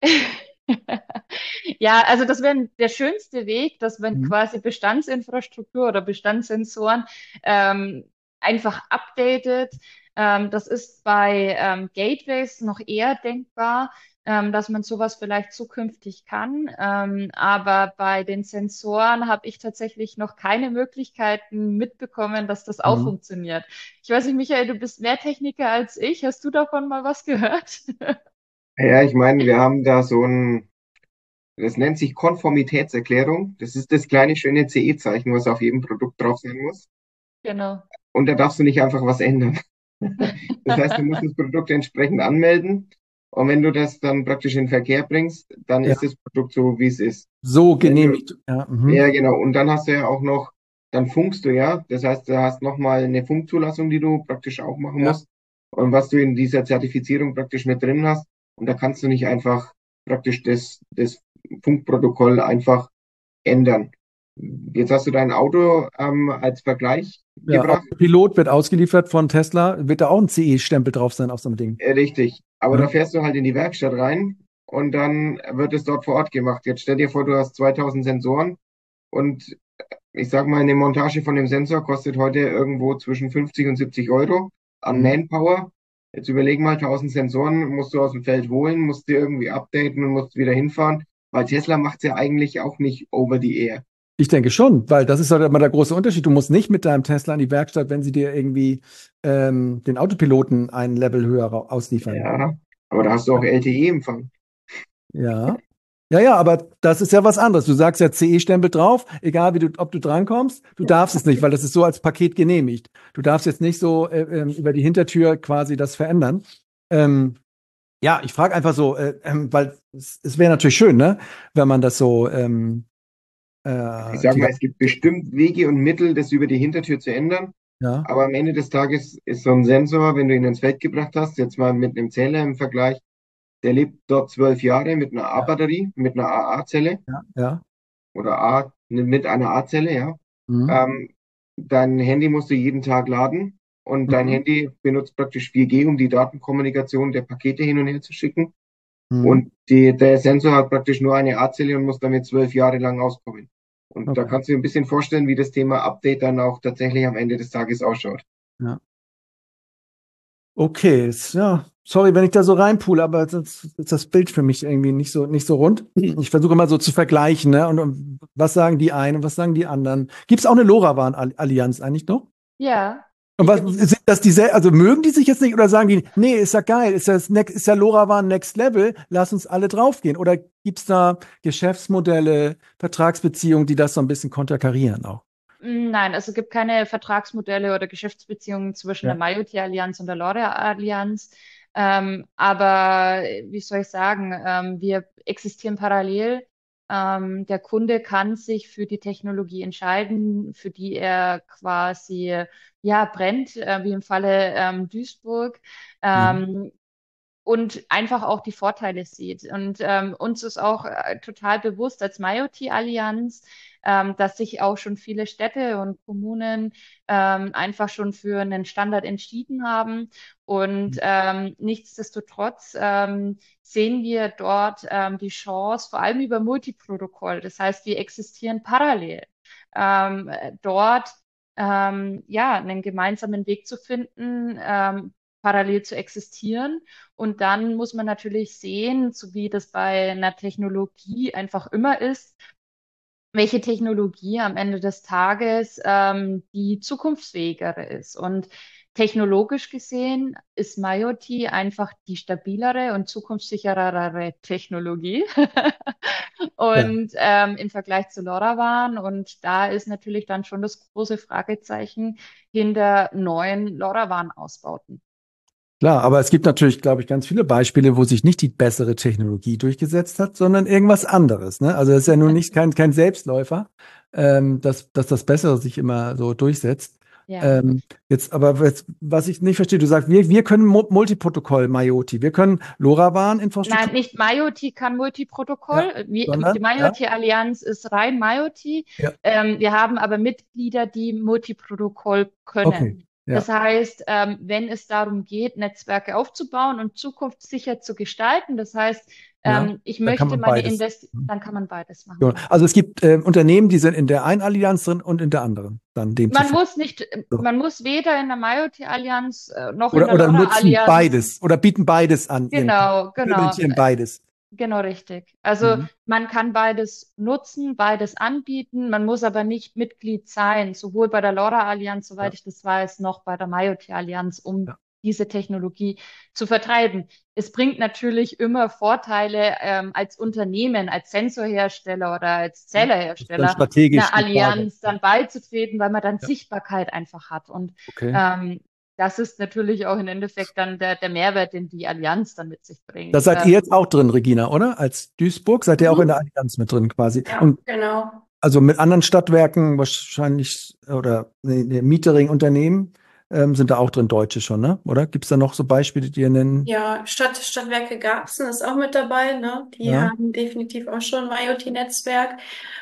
Ja, also das wäre der schönste Weg, dass man Mhm. quasi Bestandsinfrastruktur oder Bestandssensoren ähm, einfach updatet. Ähm, das ist bei ähm, Gateways noch eher denkbar, ähm, dass man sowas vielleicht zukünftig kann. Ähm, aber bei den Sensoren habe ich tatsächlich noch keine Möglichkeiten mitbekommen, dass das auch Mhm. funktioniert. Ich weiß nicht, Michael, du bist mehr Techniker als ich. Hast du davon mal was gehört? Ja, ich meine, wir haben da so ein, das nennt sich Konformitätserklärung. Das ist das kleine schöne C E-Zeichen, was auf jedem Produkt drauf sein muss. Genau. Und da darfst du nicht einfach was ändern. Das heißt, du musst das Produkt entsprechend anmelden. Und wenn du das dann praktisch in den Verkehr bringst, dann Ja, ist das Produkt so, wie es ist. so Wenn du, genehmigt. Ja, mhm. ja, genau. Und dann hast du ja auch noch, dann funkst du ja. Das heißt, du hast nochmal eine Funkzulassung, die du praktisch auch machen Ja. musst. Und was du in dieser Zertifizierung praktisch mit drin hast. Und da kannst du nicht einfach praktisch das, das Funkprotokoll einfach ändern. Jetzt hast du dein Auto ähm, als Vergleich Ja, gebracht. Autopilot wird ausgeliefert von Tesla. Wird da auch ein C E-Stempel drauf sein auf so einem Ding? Äh, Richtig. Aber da Ja? fährst du halt in die Werkstatt rein und dann wird es dort vor Ort gemacht. Jetzt stell dir vor, du hast zweitausend Sensoren und ich sag mal, eine Montage von dem Sensor kostet heute irgendwo zwischen fünfzig und siebzig Euro an Mhm. Manpower. Jetzt überleg mal, tausend Sensoren musst du aus dem Feld holen, musst die irgendwie updaten und musst wieder hinfahren, weil Tesla macht es ja eigentlich auch nicht over the air. Ich denke schon, weil das ist halt immer der große Unterschied. Du musst nicht mit deinem Tesla in die Werkstatt, wenn sie dir irgendwie ähm, den Autopiloten ein Level höher ra- ausliefern. Ja, aber da hast du auch L T E-Empfang. Ja. Ja, ja, aber das ist ja was anderes. Du sagst ja C E-Stempel drauf, egal wie du, ob du drankommst. Du darfst es nicht, weil das ist so als Paket genehmigt. Du darfst jetzt nicht so äh, ähm, über die Hintertür quasi das verändern. Ähm, ja, ich frage einfach so, äh, ähm, weil es, es wäre natürlich schön, ne, wenn man das so ähm, Ich äh, sage die, mal, es gibt bestimmt Wege und Mittel, das über die Hintertür zu ändern. ja, Aber am Ende des Tages ist so ein Sensor, wenn du ihn ins Feld gebracht hast, jetzt mal mit einem Zähler im Vergleich, der lebt dort zwölf Jahre mit einer ja, A-Batterie, mit einer A A-Zelle ja, ja. oder A, mit einer A-Zelle, ja. Mhm. Ähm, dein Handy musst du jeden Tag laden und dein Mhm. Handy benutzt praktisch vier G, um die Datenkommunikation der Pakete hin und her zu schicken. Mhm. Und die, der Sensor hat praktisch nur eine A-Zelle und muss damit zwölf Jahre lang auskommen. Und da Okay. kannst du dir ein bisschen vorstellen, wie das Thema Update dann auch tatsächlich am Ende des Tages ausschaut. Ja. Okay, ist- ja, sorry, wenn ich da so reinpule, aber das ist das Bild für mich irgendwie nicht so, nicht so rund. Ich versuche immer so zu vergleichen, ne? Und, und was sagen die einen und was sagen die anderen? Gibt es auch eine LoRaWAN-Allianz eigentlich noch? Ja, Und die was gibt's. sind das diese, also mögen die sich jetzt nicht oder sagen die, nee, ist ja geil, ist das next, ist ja LoRaWAN Next Level, lass uns alle draufgehen? Oder gibt es da Geschäftsmodelle, Vertragsbeziehungen, die das so ein bisschen konterkarieren auch? Nein, also es gibt keine Vertragsmodelle oder Geschäftsbeziehungen zwischen der Ja. MyOT-Allianz und der Lore-Allianz. Ähm, aber äh, wie soll ich sagen, ähm, wir existieren parallel. Ähm, der Kunde kann sich für die Technologie entscheiden, für die er quasi ja brennt, äh, wie im Falle ähm, Duisburg. Mhm. Ähm, und einfach auch die Vorteile sieht. Und ähm, uns ist auch äh, total bewusst als MyOT-Allianz, ähm, dass sich auch schon viele Städte und Kommunen ähm, einfach schon für einen Standard entschieden haben. Und ähm, nichtsdestotrotz ähm, sehen wir dort ähm, die Chance, vor allem über Multiprotokoll. Das heißt, wir existieren parallel. Ähm, dort ähm, ja, einen gemeinsamen Weg zu finden, ähm, parallel zu existieren. Und dann muss man natürlich sehen, so wie das bei einer Technologie einfach immer ist, welche Technologie am Ende des Tages ähm, die zukunftsfähigere ist. Und technologisch gesehen ist MyoT einfach die stabilere und zukunftssicherere Technologie. Ja. Und ähm, im Vergleich zu LoRaWAN, und da ist natürlich dann schon das große Fragezeichen hinter neuen LoRaWAN-Ausbauten. Klar, aber es gibt natürlich, glaube ich, ganz viele Beispiele, wo sich nicht die bessere Technologie durchgesetzt hat, sondern irgendwas anderes. Ne? Also es ist ja nun nicht kein, kein Selbstläufer, ähm, dass, dass das Bessere sich immer so durchsetzt. Ja. Ähm, jetzt, aber jetzt, was ich nicht verstehe, du sagst, wir, wir können Mu- Multiprotokoll MIOT, wir können LoRaWAN-Infrastruktur, Nein, nicht MyoT kann ja, Multiprotokoll. Wie, die sondern, ja, MyoT-Allianz ist rein MyoT. ja, Ähm, wir haben aber Mitglieder, die Multiprotokoll okay, können. Das ja, heißt, ähm, wenn es darum geht, Netzwerke aufzubauen und zukunftssicher zu gestalten, das heißt, ja, ähm, ich dann kann möchte man meine beides. Invest, dann kann man beides machen, Ja, genau. also es gibt äh, Unternehmen, die sind in der einen Allianz drin und in der anderen, dann Man demzufolge. muss nicht, So. man muss weder in der MyoT-Allianz äh, noch in Oder, der oder nutzen LoRa-Allianz. beides oder bieten beides an, irgendwie. Genau, genau. Implementieren beides. Genau richtig. Also Mhm. man kann beides nutzen, beides anbieten, man muss aber nicht Mitglied sein, sowohl bei der LoRa-Allianz, Ja, soweit ich das weiß, noch bei der MyoT-Allianz, um ja. diese Technologie zu vertreiben. Es bringt natürlich immer Vorteile, ähm, als Unternehmen, als Sensorhersteller oder als Ja. Das ist dann Zählerhersteller strategisch einer die Frage. Allianz dann beizutreten, weil man dann Ja, Sichtbarkeit einfach hat. Und okay. ähm, das ist natürlich auch im Endeffekt dann der, der Mehrwert, den die Allianz dann mit sich Da bringt. seid ihr jetzt Ähm, auch drin, Regina, oder? Als Duisburg seid ihr auch in der Mhm. Allianz mit drin quasi. Ja, Und genau. also mit anderen Stadtwerken wahrscheinlich oder nee, nee, Metering-Unternehmen ähm, sind da auch drin, Deutsche schon, ne? Oder? Gibt es da noch so Beispiele, die ihr nennen? Ja, Stadt, Stadtwerke Garbsen ist auch mit dabei, ne? Die Ja. haben definitiv auch schon ein IoT-Netzwerk.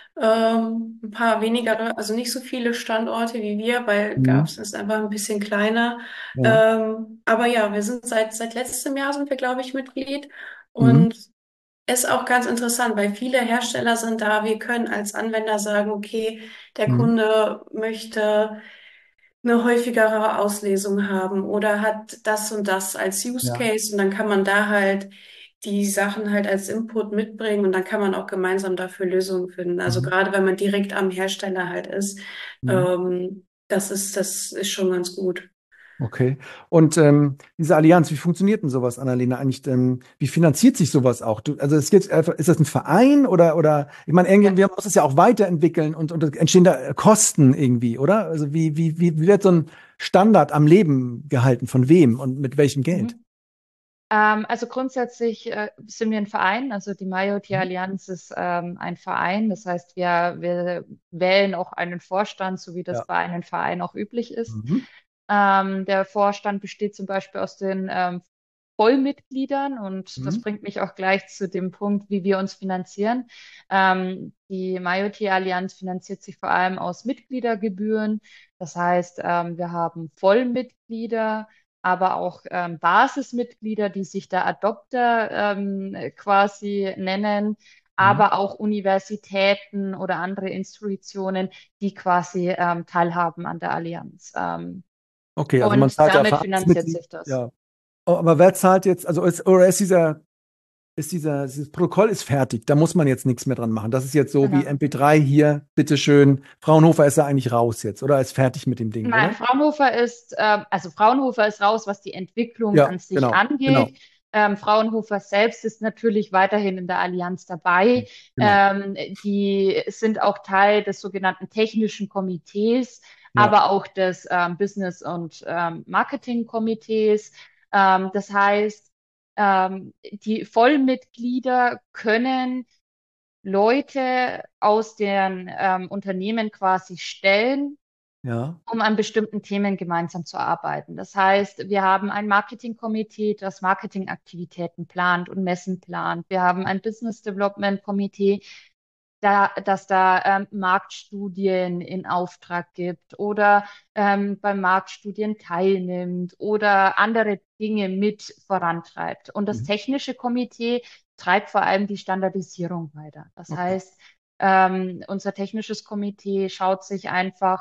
Ähm, ein paar weniger, also nicht so viele Standorte wie wir, weil Mhm. Garbsen ist einfach ein bisschen kleiner. Ja. Ähm, aber ja, wir sind seit, seit letztem Jahr sind wir, glaube ich, Mitglied. Mhm. Und ist auch ganz interessant, weil viele Hersteller sind da. Wir können als Anwender sagen, okay, der Mhm. Kunde möchte eine häufigere Auslesung haben oder hat das und das als Use Ja. Case und dann kann man da halt die Sachen halt als Input mitbringen und dann kann man auch gemeinsam dafür Lösungen finden. Also Mhm. gerade wenn man direkt am Hersteller halt ist, Mhm. ähm, das ist, das ist schon ganz gut. Okay. Und ähm, diese Allianz, wie funktioniert denn sowas, Annalena, eigentlich? Ähm, wie finanziert sich sowas auch? Du, also es geht einfach, ist das ein Verein oder oder ich meine, ja. irgendwie muss es ja auch weiterentwickeln und, und entstehen da Kosten irgendwie, oder? Also wie, wie, wie, wie wird so ein Standard am Leben gehalten? Von wem und mit welchem Geld? Mhm. Ähm, also grundsätzlich äh, sind wir ein Verein, also die Mhm. MyoT-Allianz ist ähm, ein Verein. Das heißt, wir, wir wählen auch einen Vorstand, so wie das Ja. bei einem Verein auch üblich ist. Mhm. Ähm, der Vorstand besteht zum Beispiel aus den ähm, Vollmitgliedern, und das Mhm. bringt mich auch gleich zu dem Punkt, wie wir uns finanzieren. Ähm, die MyoT-Allianz finanziert sich vor allem aus Mitgliedergebühren. Das heißt, ähm, wir haben Vollmitglieder, aber auch ähm, Basismitglieder, die sich da Adopter ähm, quasi nennen, Mhm. aber auch Universitäten oder andere Institutionen, die quasi ähm, teilhaben an der Allianz. Ähm, Okay, also man und zahlt da damit finanziert Vereinsmitglied. sich das. Ja. Oh, aber wer zahlt jetzt, also ist, oder ist dieser, ist dieser, dieses Protokoll ist fertig, da muss man jetzt nichts mehr dran machen. Das ist jetzt so wie Genau. M P drei hier, bitteschön. Fraunhofer ist ja eigentlich raus jetzt, oder? Ist fertig mit dem Ding, Nein, oder? Fraunhofer ist, ähm, also Fraunhofer ist raus, was die Entwicklung Ja, an sich genau, genau, angeht. Ähm, Fraunhofer selbst ist natürlich weiterhin in der Allianz dabei. genau. Ähm, die sind auch Teil des sogenannten technischen Komitees, Ja, aber auch des ähm, Business- und ähm, Marketing-Komitees. Ähm, das heißt, ähm, die Vollmitglieder können Leute aus den ähm, Unternehmen quasi stellen, ja. um an bestimmten Themen gemeinsam zu arbeiten. Das heißt, wir haben ein Marketingkomitee, das Marketingaktivitäten plant und messen plant. Wir haben ein Business Development Komitee, da, das da ähm, Marktstudien in Auftrag gibt oder ähm, bei Marktstudien teilnimmt oder andere Dinge mit vorantreibt. Und das Mhm. technische Komitee treibt vor allem die Standardisierung weiter. Das Okay. heißt, ähm, unser technisches Komitee schaut sich einfach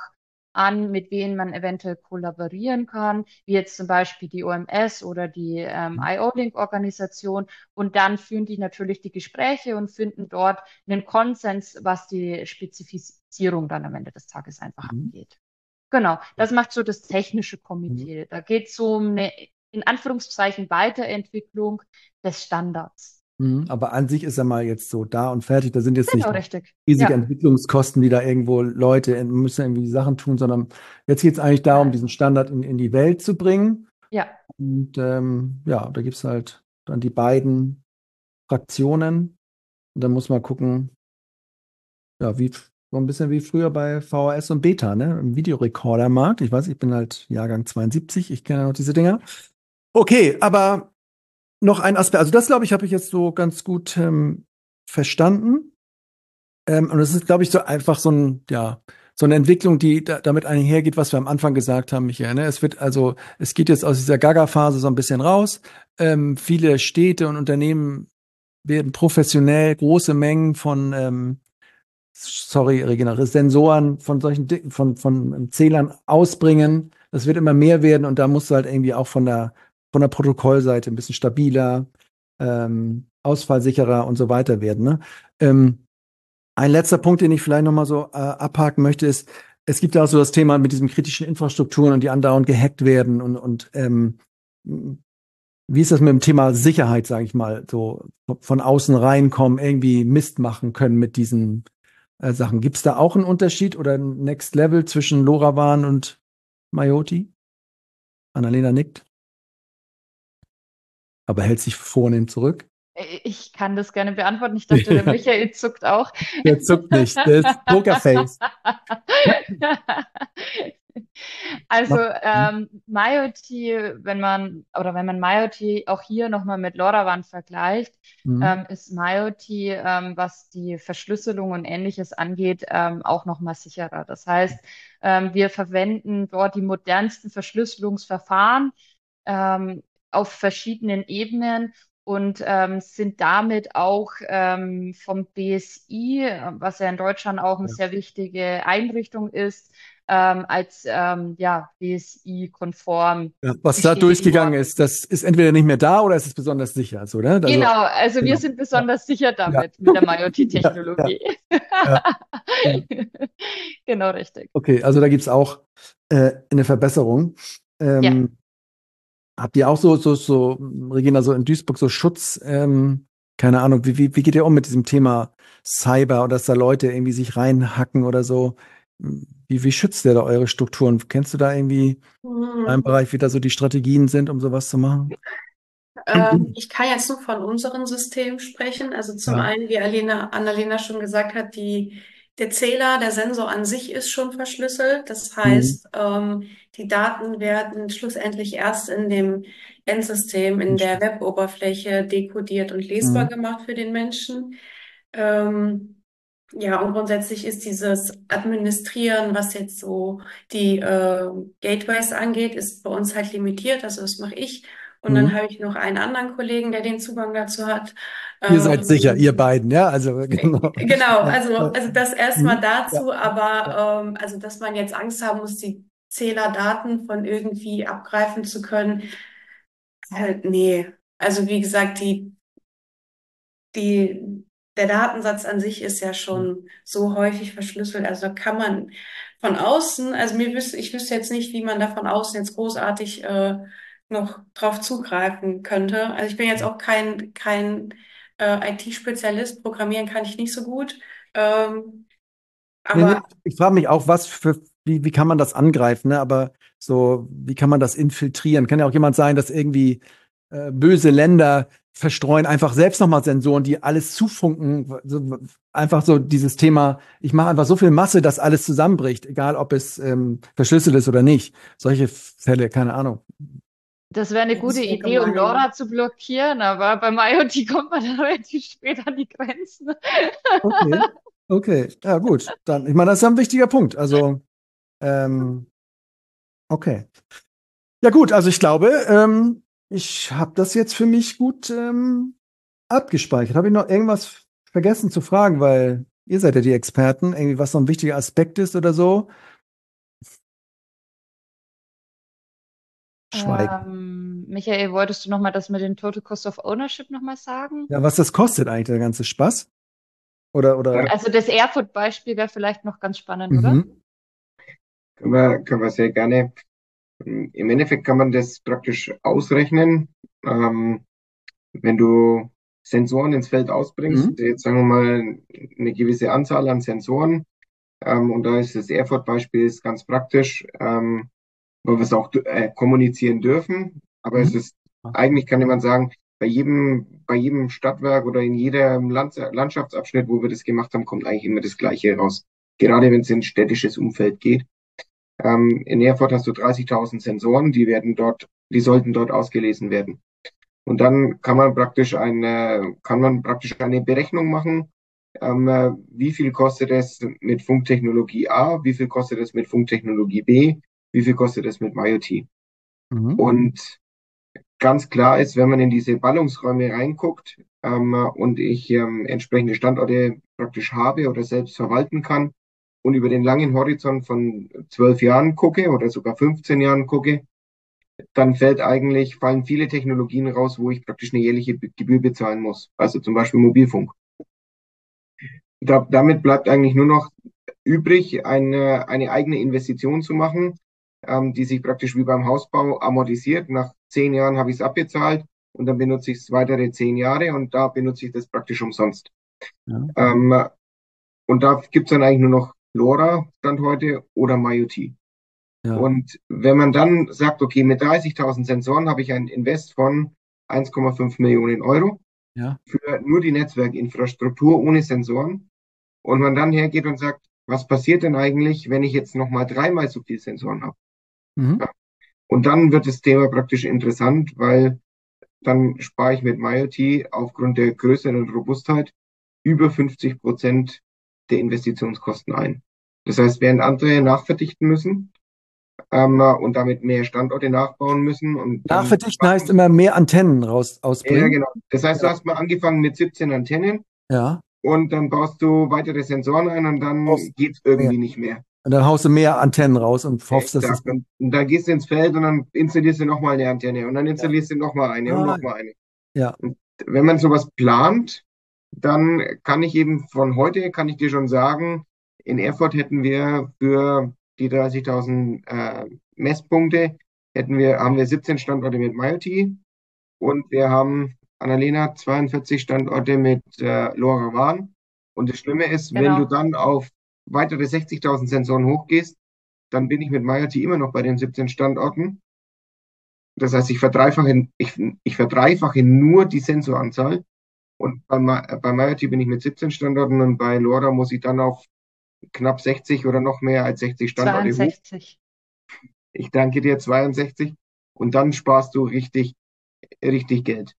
an, mit wem man eventuell kollaborieren kann, wie jetzt zum Beispiel die O M S oder die ähm, I O-Link-Organisation. Und dann führen die natürlich die Gespräche und finden dort einen Konsens, was die Spezifizierung dann am Ende des Tages einfach Mhm. angeht. Genau, das macht so das technische Mhm. Komitee. Da geht es um eine, in Anführungszeichen, Weiterentwicklung des Standards. Mhm. Aber an sich ist er mal jetzt so da und fertig. Da sind jetzt Genau, nicht richtig. riesige Ja, Entwicklungskosten, die da irgendwo Leute in, müssen irgendwie Sachen tun, sondern jetzt geht es eigentlich darum, diesen Standard in, in die Welt zu bringen. ja, Und ähm, ja, da gibt es halt dann die beiden Fraktionen. Und dann muss man gucken, ja, wie so ein bisschen wie früher bei V H S und Beta, ne? Im Videorekordermarkt. Ich weiß, ich bin halt Jahrgang zweiundsiebzig, ich kenne ja noch diese Dinger. Okay, aber noch ein Aspekt, also das glaube ich, habe ich jetzt so ganz gut ähm, verstanden. Ähm, und es ist, glaube ich, so einfach so ein, ja, so eine Entwicklung, die da, damit einhergeht, was wir am Anfang gesagt haben, Michael. Ne? Es wird also, es geht jetzt aus dieser Gaga-Phase so ein bisschen raus. Ähm, viele Städte und Unternehmen werden professionell große Mengen von, ähm, sorry, Regina, Sensoren von solchen, Di- von, von Zählern ausbringen. Das wird immer mehr werden und da musst du halt irgendwie auch von der, von der Protokollseite ein bisschen stabiler, ähm, ausfallsicherer und so weiter werden. Ne? Ähm, ein letzter Punkt, den ich vielleicht noch mal so äh, abhaken möchte, ist, es gibt ja auch so das Thema mit diesen kritischen Infrastrukturen und die andauernd gehackt werden und, und ähm, wie ist das mit dem Thema Sicherheit, sage ich mal, so von außen reinkommen, irgendwie Mist machen können mit diesen äh, Sachen. Gibt es da auch einen Unterschied oder ein Next Level zwischen LoRaWAN und Maioti? Annalena nickt, aber hält sich vornehm zurück. ich kann das gerne beantworten. Ich dachte, der Michael zuckt auch. Der zuckt nicht, der ist Pokerface. Also ähm, MyOT, wenn man oder wenn man MyOT auch hier nochmal mit LoRaWAN vergleicht, Mhm. ähm, ist MyOT, ähm, was die Verschlüsselung und Ähnliches angeht, ähm, auch nochmal sicherer. Das heißt, ähm, wir verwenden dort die modernsten Verschlüsselungsverfahren ähm, auf verschiedenen Ebenen und ähm, sind damit auch ähm, vom B S I, äh, was ja in Deutschland auch eine Ja. sehr wichtige Einrichtung ist, ähm, als ähm, ja, B S I-konform Ja, was da bestätigt durchgegangen worden. ist, das ist entweder nicht mehr da oder es ist besonders sicher, so, ne? Also, Genau, also wir genau. sind Ja, besonders sicher ja, damit, mit der ja, ja, MyOT-Technologie. ja, ja. Genau richtig. Okay, also da gibt es auch äh, eine Verbesserung. Ja. Ähm, habt ihr auch so, so, so, Regina, so in Duisburg so Schutz, ähm, keine Ahnung, wie, wie, wie geht ihr um mit diesem Thema Cyber oder dass da Leute irgendwie sich reinhacken oder so? Wie, wie schützt ihr da eure Strukturen? Kennst du da irgendwie in einem Hm. Bereich, wie da so die Strategien sind, um sowas zu machen? Ähm, ich kann jetzt nur von unserem System sprechen. Also zum Ja. einen, wie Alena, Annalena schon gesagt hat, die, der Zähler, der Sensor an sich ist schon verschlüsselt. Das Mhm. heißt, ähm, die Daten werden schlussendlich erst in dem Endsystem, in der Weboberfläche dekodiert und lesbar Mhm. gemacht für den Menschen. Ähm, ja, und grundsätzlich ist dieses Administrieren, was jetzt so die äh, Gateways angeht, ist bei uns halt limitiert. Also das mache ich. Und dann Mhm. habe ich noch einen anderen Kollegen, der den Zugang dazu hat. Ihr seid sicher, ihr Ähm, beiden, ja? Also genau. genau, Ja, also, ja. also das erstmal Mhm. Ja, dazu, ja. aber ähm, also dass man jetzt Angst haben muss, die Zählerdaten von irgendwie abgreifen zu können, halt, nee. Also wie gesagt, die die, der Datensatz an sich ist ja schon so häufig verschlüsselt. Also da kann man von außen, also mir wüsste, ich wüsste jetzt nicht, wie man da von außen jetzt großartig äh, noch drauf zugreifen könnte. Also ich bin jetzt auch kein, kein äh, I T-Spezialist, programmieren kann ich nicht so gut. Ähm, Nee, nee, aber ich frage mich auch, was für, wie, wie kann man das angreifen, ne? Aber so, wie kann man das infiltrieren? Kann ja auch jemand sein, dass irgendwie äh, böse Länder verstreuen einfach selbst nochmal Sensoren, die alles zufunken. So, einfach so dieses Thema, ich mache einfach so viel Masse, dass alles zusammenbricht, egal ob es ähm, verschlüsselt ist oder nicht. Solche Fälle, keine Ahnung. Das wäre eine ja, gute das wäre Idee, um gemein. LoRa zu blockieren, aber beim IoT kommt man dann relativ spät an die Grenzen. Okay, okay, ja gut. Dann, ich meine, das ist ja ein wichtiger Punkt. Also, ähm, okay. Ja gut, also ich glaube, ähm, ich habe das jetzt für mich gut ähm, abgespeichert. Habe ich noch irgendwas vergessen zu fragen, weil ihr seid ja die Experten, irgendwie was so ein wichtiger Aspekt ist oder so? Schweigen. Ähm, Michael, wolltest du nochmal das mit dem Total Cost of Ownership nochmal sagen? Ja, was das kostet eigentlich, der ganze Spaß? Oder, oder? Also das Erfurt-Beispiel wäre vielleicht noch ganz spannend, oder? Mhm. Können wir, können wir sehr gerne. Im Endeffekt kann man das praktisch ausrechnen. Ähm, wenn du Sensoren ins Feld ausbringst, Mhm. jetzt sagen wir mal eine gewisse Anzahl an Sensoren, ähm, und da ist das Erfurt-Beispiel ist ganz praktisch, ähm, weil wir es auch äh, kommunizieren dürfen. Aber Mhm. es ist, eigentlich kann man sagen, bei jedem, bei jedem Stadtwerk oder in jedem Land, Landschaftsabschnitt, wo wir das gemacht haben, kommt eigentlich immer das Gleiche raus. Gerade wenn es in städtisches Umfeld geht. Ähm, in Erfurt hast du dreißigtausend Sensoren, die werden dort, die sollten dort ausgelesen werden. Und dann kann man praktisch eine, kann man praktisch eine Berechnung machen, ähm, wie viel kostet es mit Funktechnologie A, wie viel kostet es mit Funktechnologie B, wie viel kostet es mit MyOT. Mhm. Und ganz klar ist, wenn man in diese Ballungsräume reinguckt ähm, und ich ähm, entsprechende Standorte praktisch habe oder selbst verwalten kann und über den langen Horizont von zwölf Jahren gucke oder sogar fünfzehn Jahren gucke, dann fällt eigentlich, fallen viele Technologien raus, wo ich praktisch eine jährliche Gebühr bezahlen muss. Also zum Beispiel Mobilfunk. Da, damit bleibt eigentlich nur noch übrig, eine, eine eigene Investition zu machen, ähm, die sich praktisch wie beim Hausbau amortisiert. Nach zehn Jahren habe ich es abbezahlt und dann benutze ich es weitere zehn Jahre und da benutze ich das praktisch umsonst. Ja. Ähm, und da gibt es dann eigentlich nur noch LoRa Stand heute oder MyOT. Ja. Und wenn man dann sagt, okay, mit dreißigtausend Sensoren habe ich ein Invest von eins Komma fünf Millionen Euro Ja. für nur die Netzwerkinfrastruktur ohne Sensoren. Und man dann hergeht und sagt, was passiert denn eigentlich, wenn ich jetzt nochmal dreimal so viel Sensoren habe? Mhm. Und dann wird das Thema praktisch interessant, weil dann spare ich mit MyOT aufgrund der größeren Robustheit über fünfzig Prozent der Investitionskosten ein. Das heißt, während andere nachverdichten müssen, ähm, und damit mehr Standorte nachbauen müssen. Und Nachverdichten heißt immer mehr Antennen raus, ausbringen? Ja, genau. Das heißt, Ja. du hast mal angefangen mit siebzehn Antennen Ja. und dann baust du weitere Sensoren ein und dann Brauchst geht's irgendwie mehr. nicht mehr. Und dann haust du mehr Antennen raus und hoffst, dass es. Exakt. Und, und dann gehst du ins Feld und dann installierst du nochmal eine Antenne und dann installierst du nochmal eine und Ah, nochmal eine. ja. Und wenn man sowas plant, dann kann ich eben von heute, kann ich dir schon sagen, in Erfurt hätten wir für die dreißigtausend äh, Messpunkte, hätten wir, haben wir siebzehn Standorte mit MyOT und wir haben, Annalena, zweiundvierzig Standorte mit äh, LoRaWAN. Und das Schlimme ist, wenn Genau. du dann auf weitere sechzigtausend Sensoren hochgehst, dann bin ich mit MyOT immer noch bei den siebzehn Standorten. Das heißt, ich verdreifache, ich, ich verdreifache nur die Sensoranzahl. Und bei, bei MyOT bin ich mit siebzehn Standorten und bei LoRa muss ich dann auf knapp sechzig oder noch mehr als sechzig Standorte hoch. zweiundsechzig. Ich danke dir, zweiundsechzig. Und dann sparst du richtig, richtig Geld.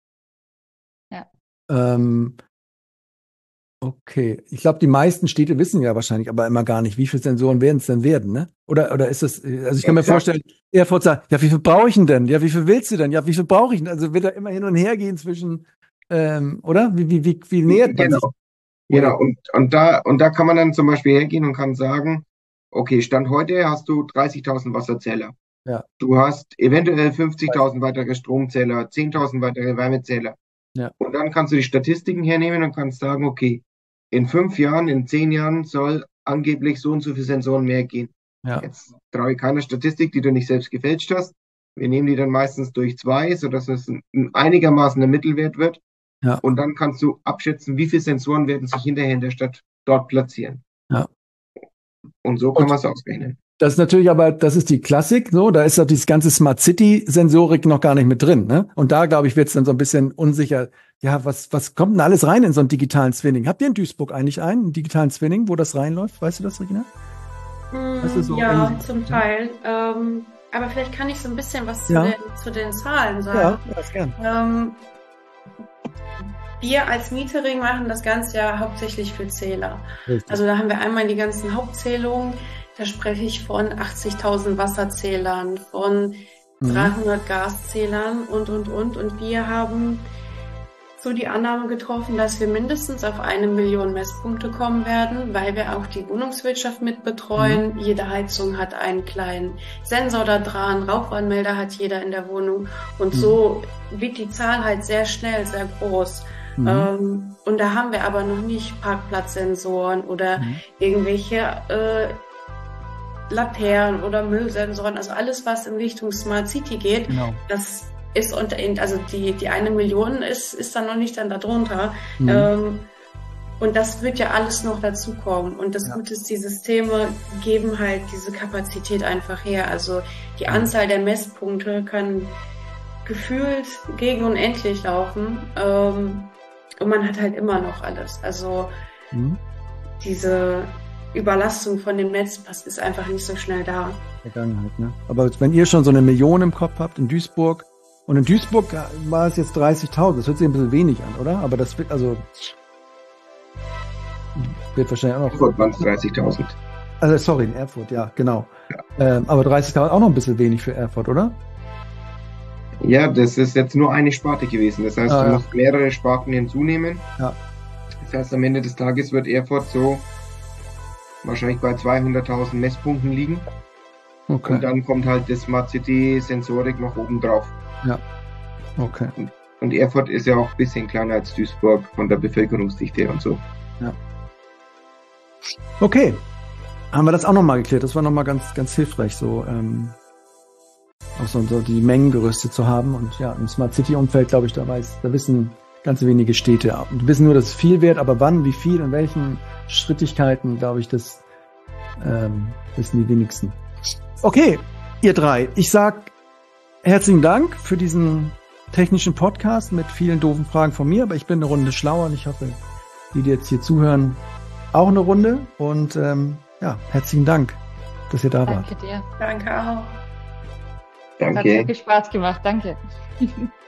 Ähm, okay. Ich glaube, die meisten Städte wissen ja wahrscheinlich aber immer gar nicht, wie viele Sensoren werden es denn werden, ne? Oder, oder ist das, also ich kann mir Exakt. vorstellen, Erfurt sagt, ja, wie viel brauche ich denn denn? Ja, wie viel willst du denn? Ja, wie viel brauche ich denn? Also wird er immer hin und her gehen zwischen, ähm, oder? Wie, wie, wie, wie nähert man sich? Genau. Genau. Und, und da, und da kann man dann zum Beispiel hergehen und kann sagen, okay, Stand heute hast du dreißigtausend Wasserzähler. Ja. Du hast eventuell fünfzigtausend weitere Stromzähler, zehntausend weitere Wärmezähler. Ja. Und dann kannst du die Statistiken hernehmen und kannst sagen, okay, in fünf Jahren, in zehn Jahren soll angeblich so und so viele Sensoren mehr gehen. Ja. Jetzt traue ich keiner Statistik, die du nicht selbst gefälscht hast. Wir nehmen die dann meistens durch zwei, sodass es ein, einigermaßen ein Mittelwert wird. Ja. Und dann kannst du abschätzen, wie viele Sensoren werden sich hinterher in der Stadt dort platzieren. Ja. Und so kann Und man es ausrechnen. das ist natürlich aber, das ist die Klassik, so, da ist doch dieses ganze Smart City Sensorik noch gar nicht mit drin, ne? Und da, glaube ich, wird es dann so ein bisschen unsicher. Ja, was, was kommt denn alles rein in so einen digitalen Twinning? Habt ihr in Duisburg eigentlich einen, einen digitalen Twinning, wo das reinläuft? Weißt du das, Regina? Mm, Das ist so ja, ähnlich. zum Teil. Ähm, aber vielleicht kann ich so ein bisschen was zu, Ja. den, zu den Zahlen sagen. Ja, das gern. Ähm, wir als Metering machen das Ganze ja hauptsächlich für Zähler. Richtig. Also da haben wir einmal die ganzen Hauptzählungen. Da spreche ich von achtzigtausend Wasserzählern, von Mhm. dreihundert Gaszählern und, und, und. Und wir haben so die Annahme getroffen, dass wir mindestens auf eine Million Messpunkte kommen werden, weil wir auch die Wohnungswirtschaft mit betreuen. Mhm. Jede Heizung hat einen kleinen Sensor da dran, Rauchwarnmelder hat jeder in der Wohnung und mhm. so wird die Zahl halt sehr schnell, sehr groß. Mhm. Ähm, und da haben wir aber noch nicht Parkplatzsensoren oder mhm. irgendwelche äh, Laternen oder Müllsensoren, also alles, was in Richtung Smart City geht, genau. das ist unter, also die, die eine Million ist, ist dann noch nicht dann darunter. Mhm. Ähm, und das wird ja alles noch dazukommen. Und das ja. Gute ist, die Systeme geben halt diese Kapazität einfach her. Also die Anzahl der Messpunkte kann gefühlt gegen unendlich laufen. Ähm, und man hat halt immer noch alles. Also mhm. diese Überlastung von dem Netz ist einfach nicht so schnell da. Vergangenheit, ne? Aber wenn ihr schon so eine Million im Kopf habt in Duisburg, und in Duisburg war es jetzt dreißigtausend, das hört sich ein bisschen wenig an, oder? Aber das wird also, wird wahrscheinlich auch noch... Erfurt waren es dreißigtausend. Also sorry, in Erfurt, ja, genau. Ja. Ähm, aber dreißigtausend auch noch ein bisschen wenig für Erfurt, oder? Ja, das ist jetzt nur eine Sparte gewesen. Das heißt, ah, du ja. musst mehrere Sparten hinzunehmen. Ja. Das heißt, am Ende des Tages wird Erfurt so wahrscheinlich bei zweihunderttausend Messpunkten liegen. Okay. Und dann kommt halt das Smart City Sensorik noch oben drauf. Ja, okay. Und, und Erfurt ist ja auch ein bisschen kleiner als Duisburg von der Bevölkerungsdichte und so. Ja. Okay, haben wir das auch nochmal geklärt. Das war nochmal ganz, ganz hilfreich, so, ähm, auch so, so die Mengengerüste zu haben. Und ja, im Smart City Umfeld, glaube ich, da weiß, da wissen ganz wenige Städte ab. Und wissen nur, dass es viel wert, aber wann, wie viel, in welchen Schrittigkeiten, glaube ich, das ähm, wissen die wenigsten. Okay, ihr drei, ich sag herzlichen Dank für diesen technischen Podcast mit vielen doofen Fragen von mir, aber ich bin eine Runde schlauer und ich hoffe, die, die jetzt hier zuhören, auch eine Runde. Und ähm, ja, herzlichen Dank, dass ihr da wart. Danke dir. Danke auch. Danke. Hat wirklich Spaß gemacht. Danke.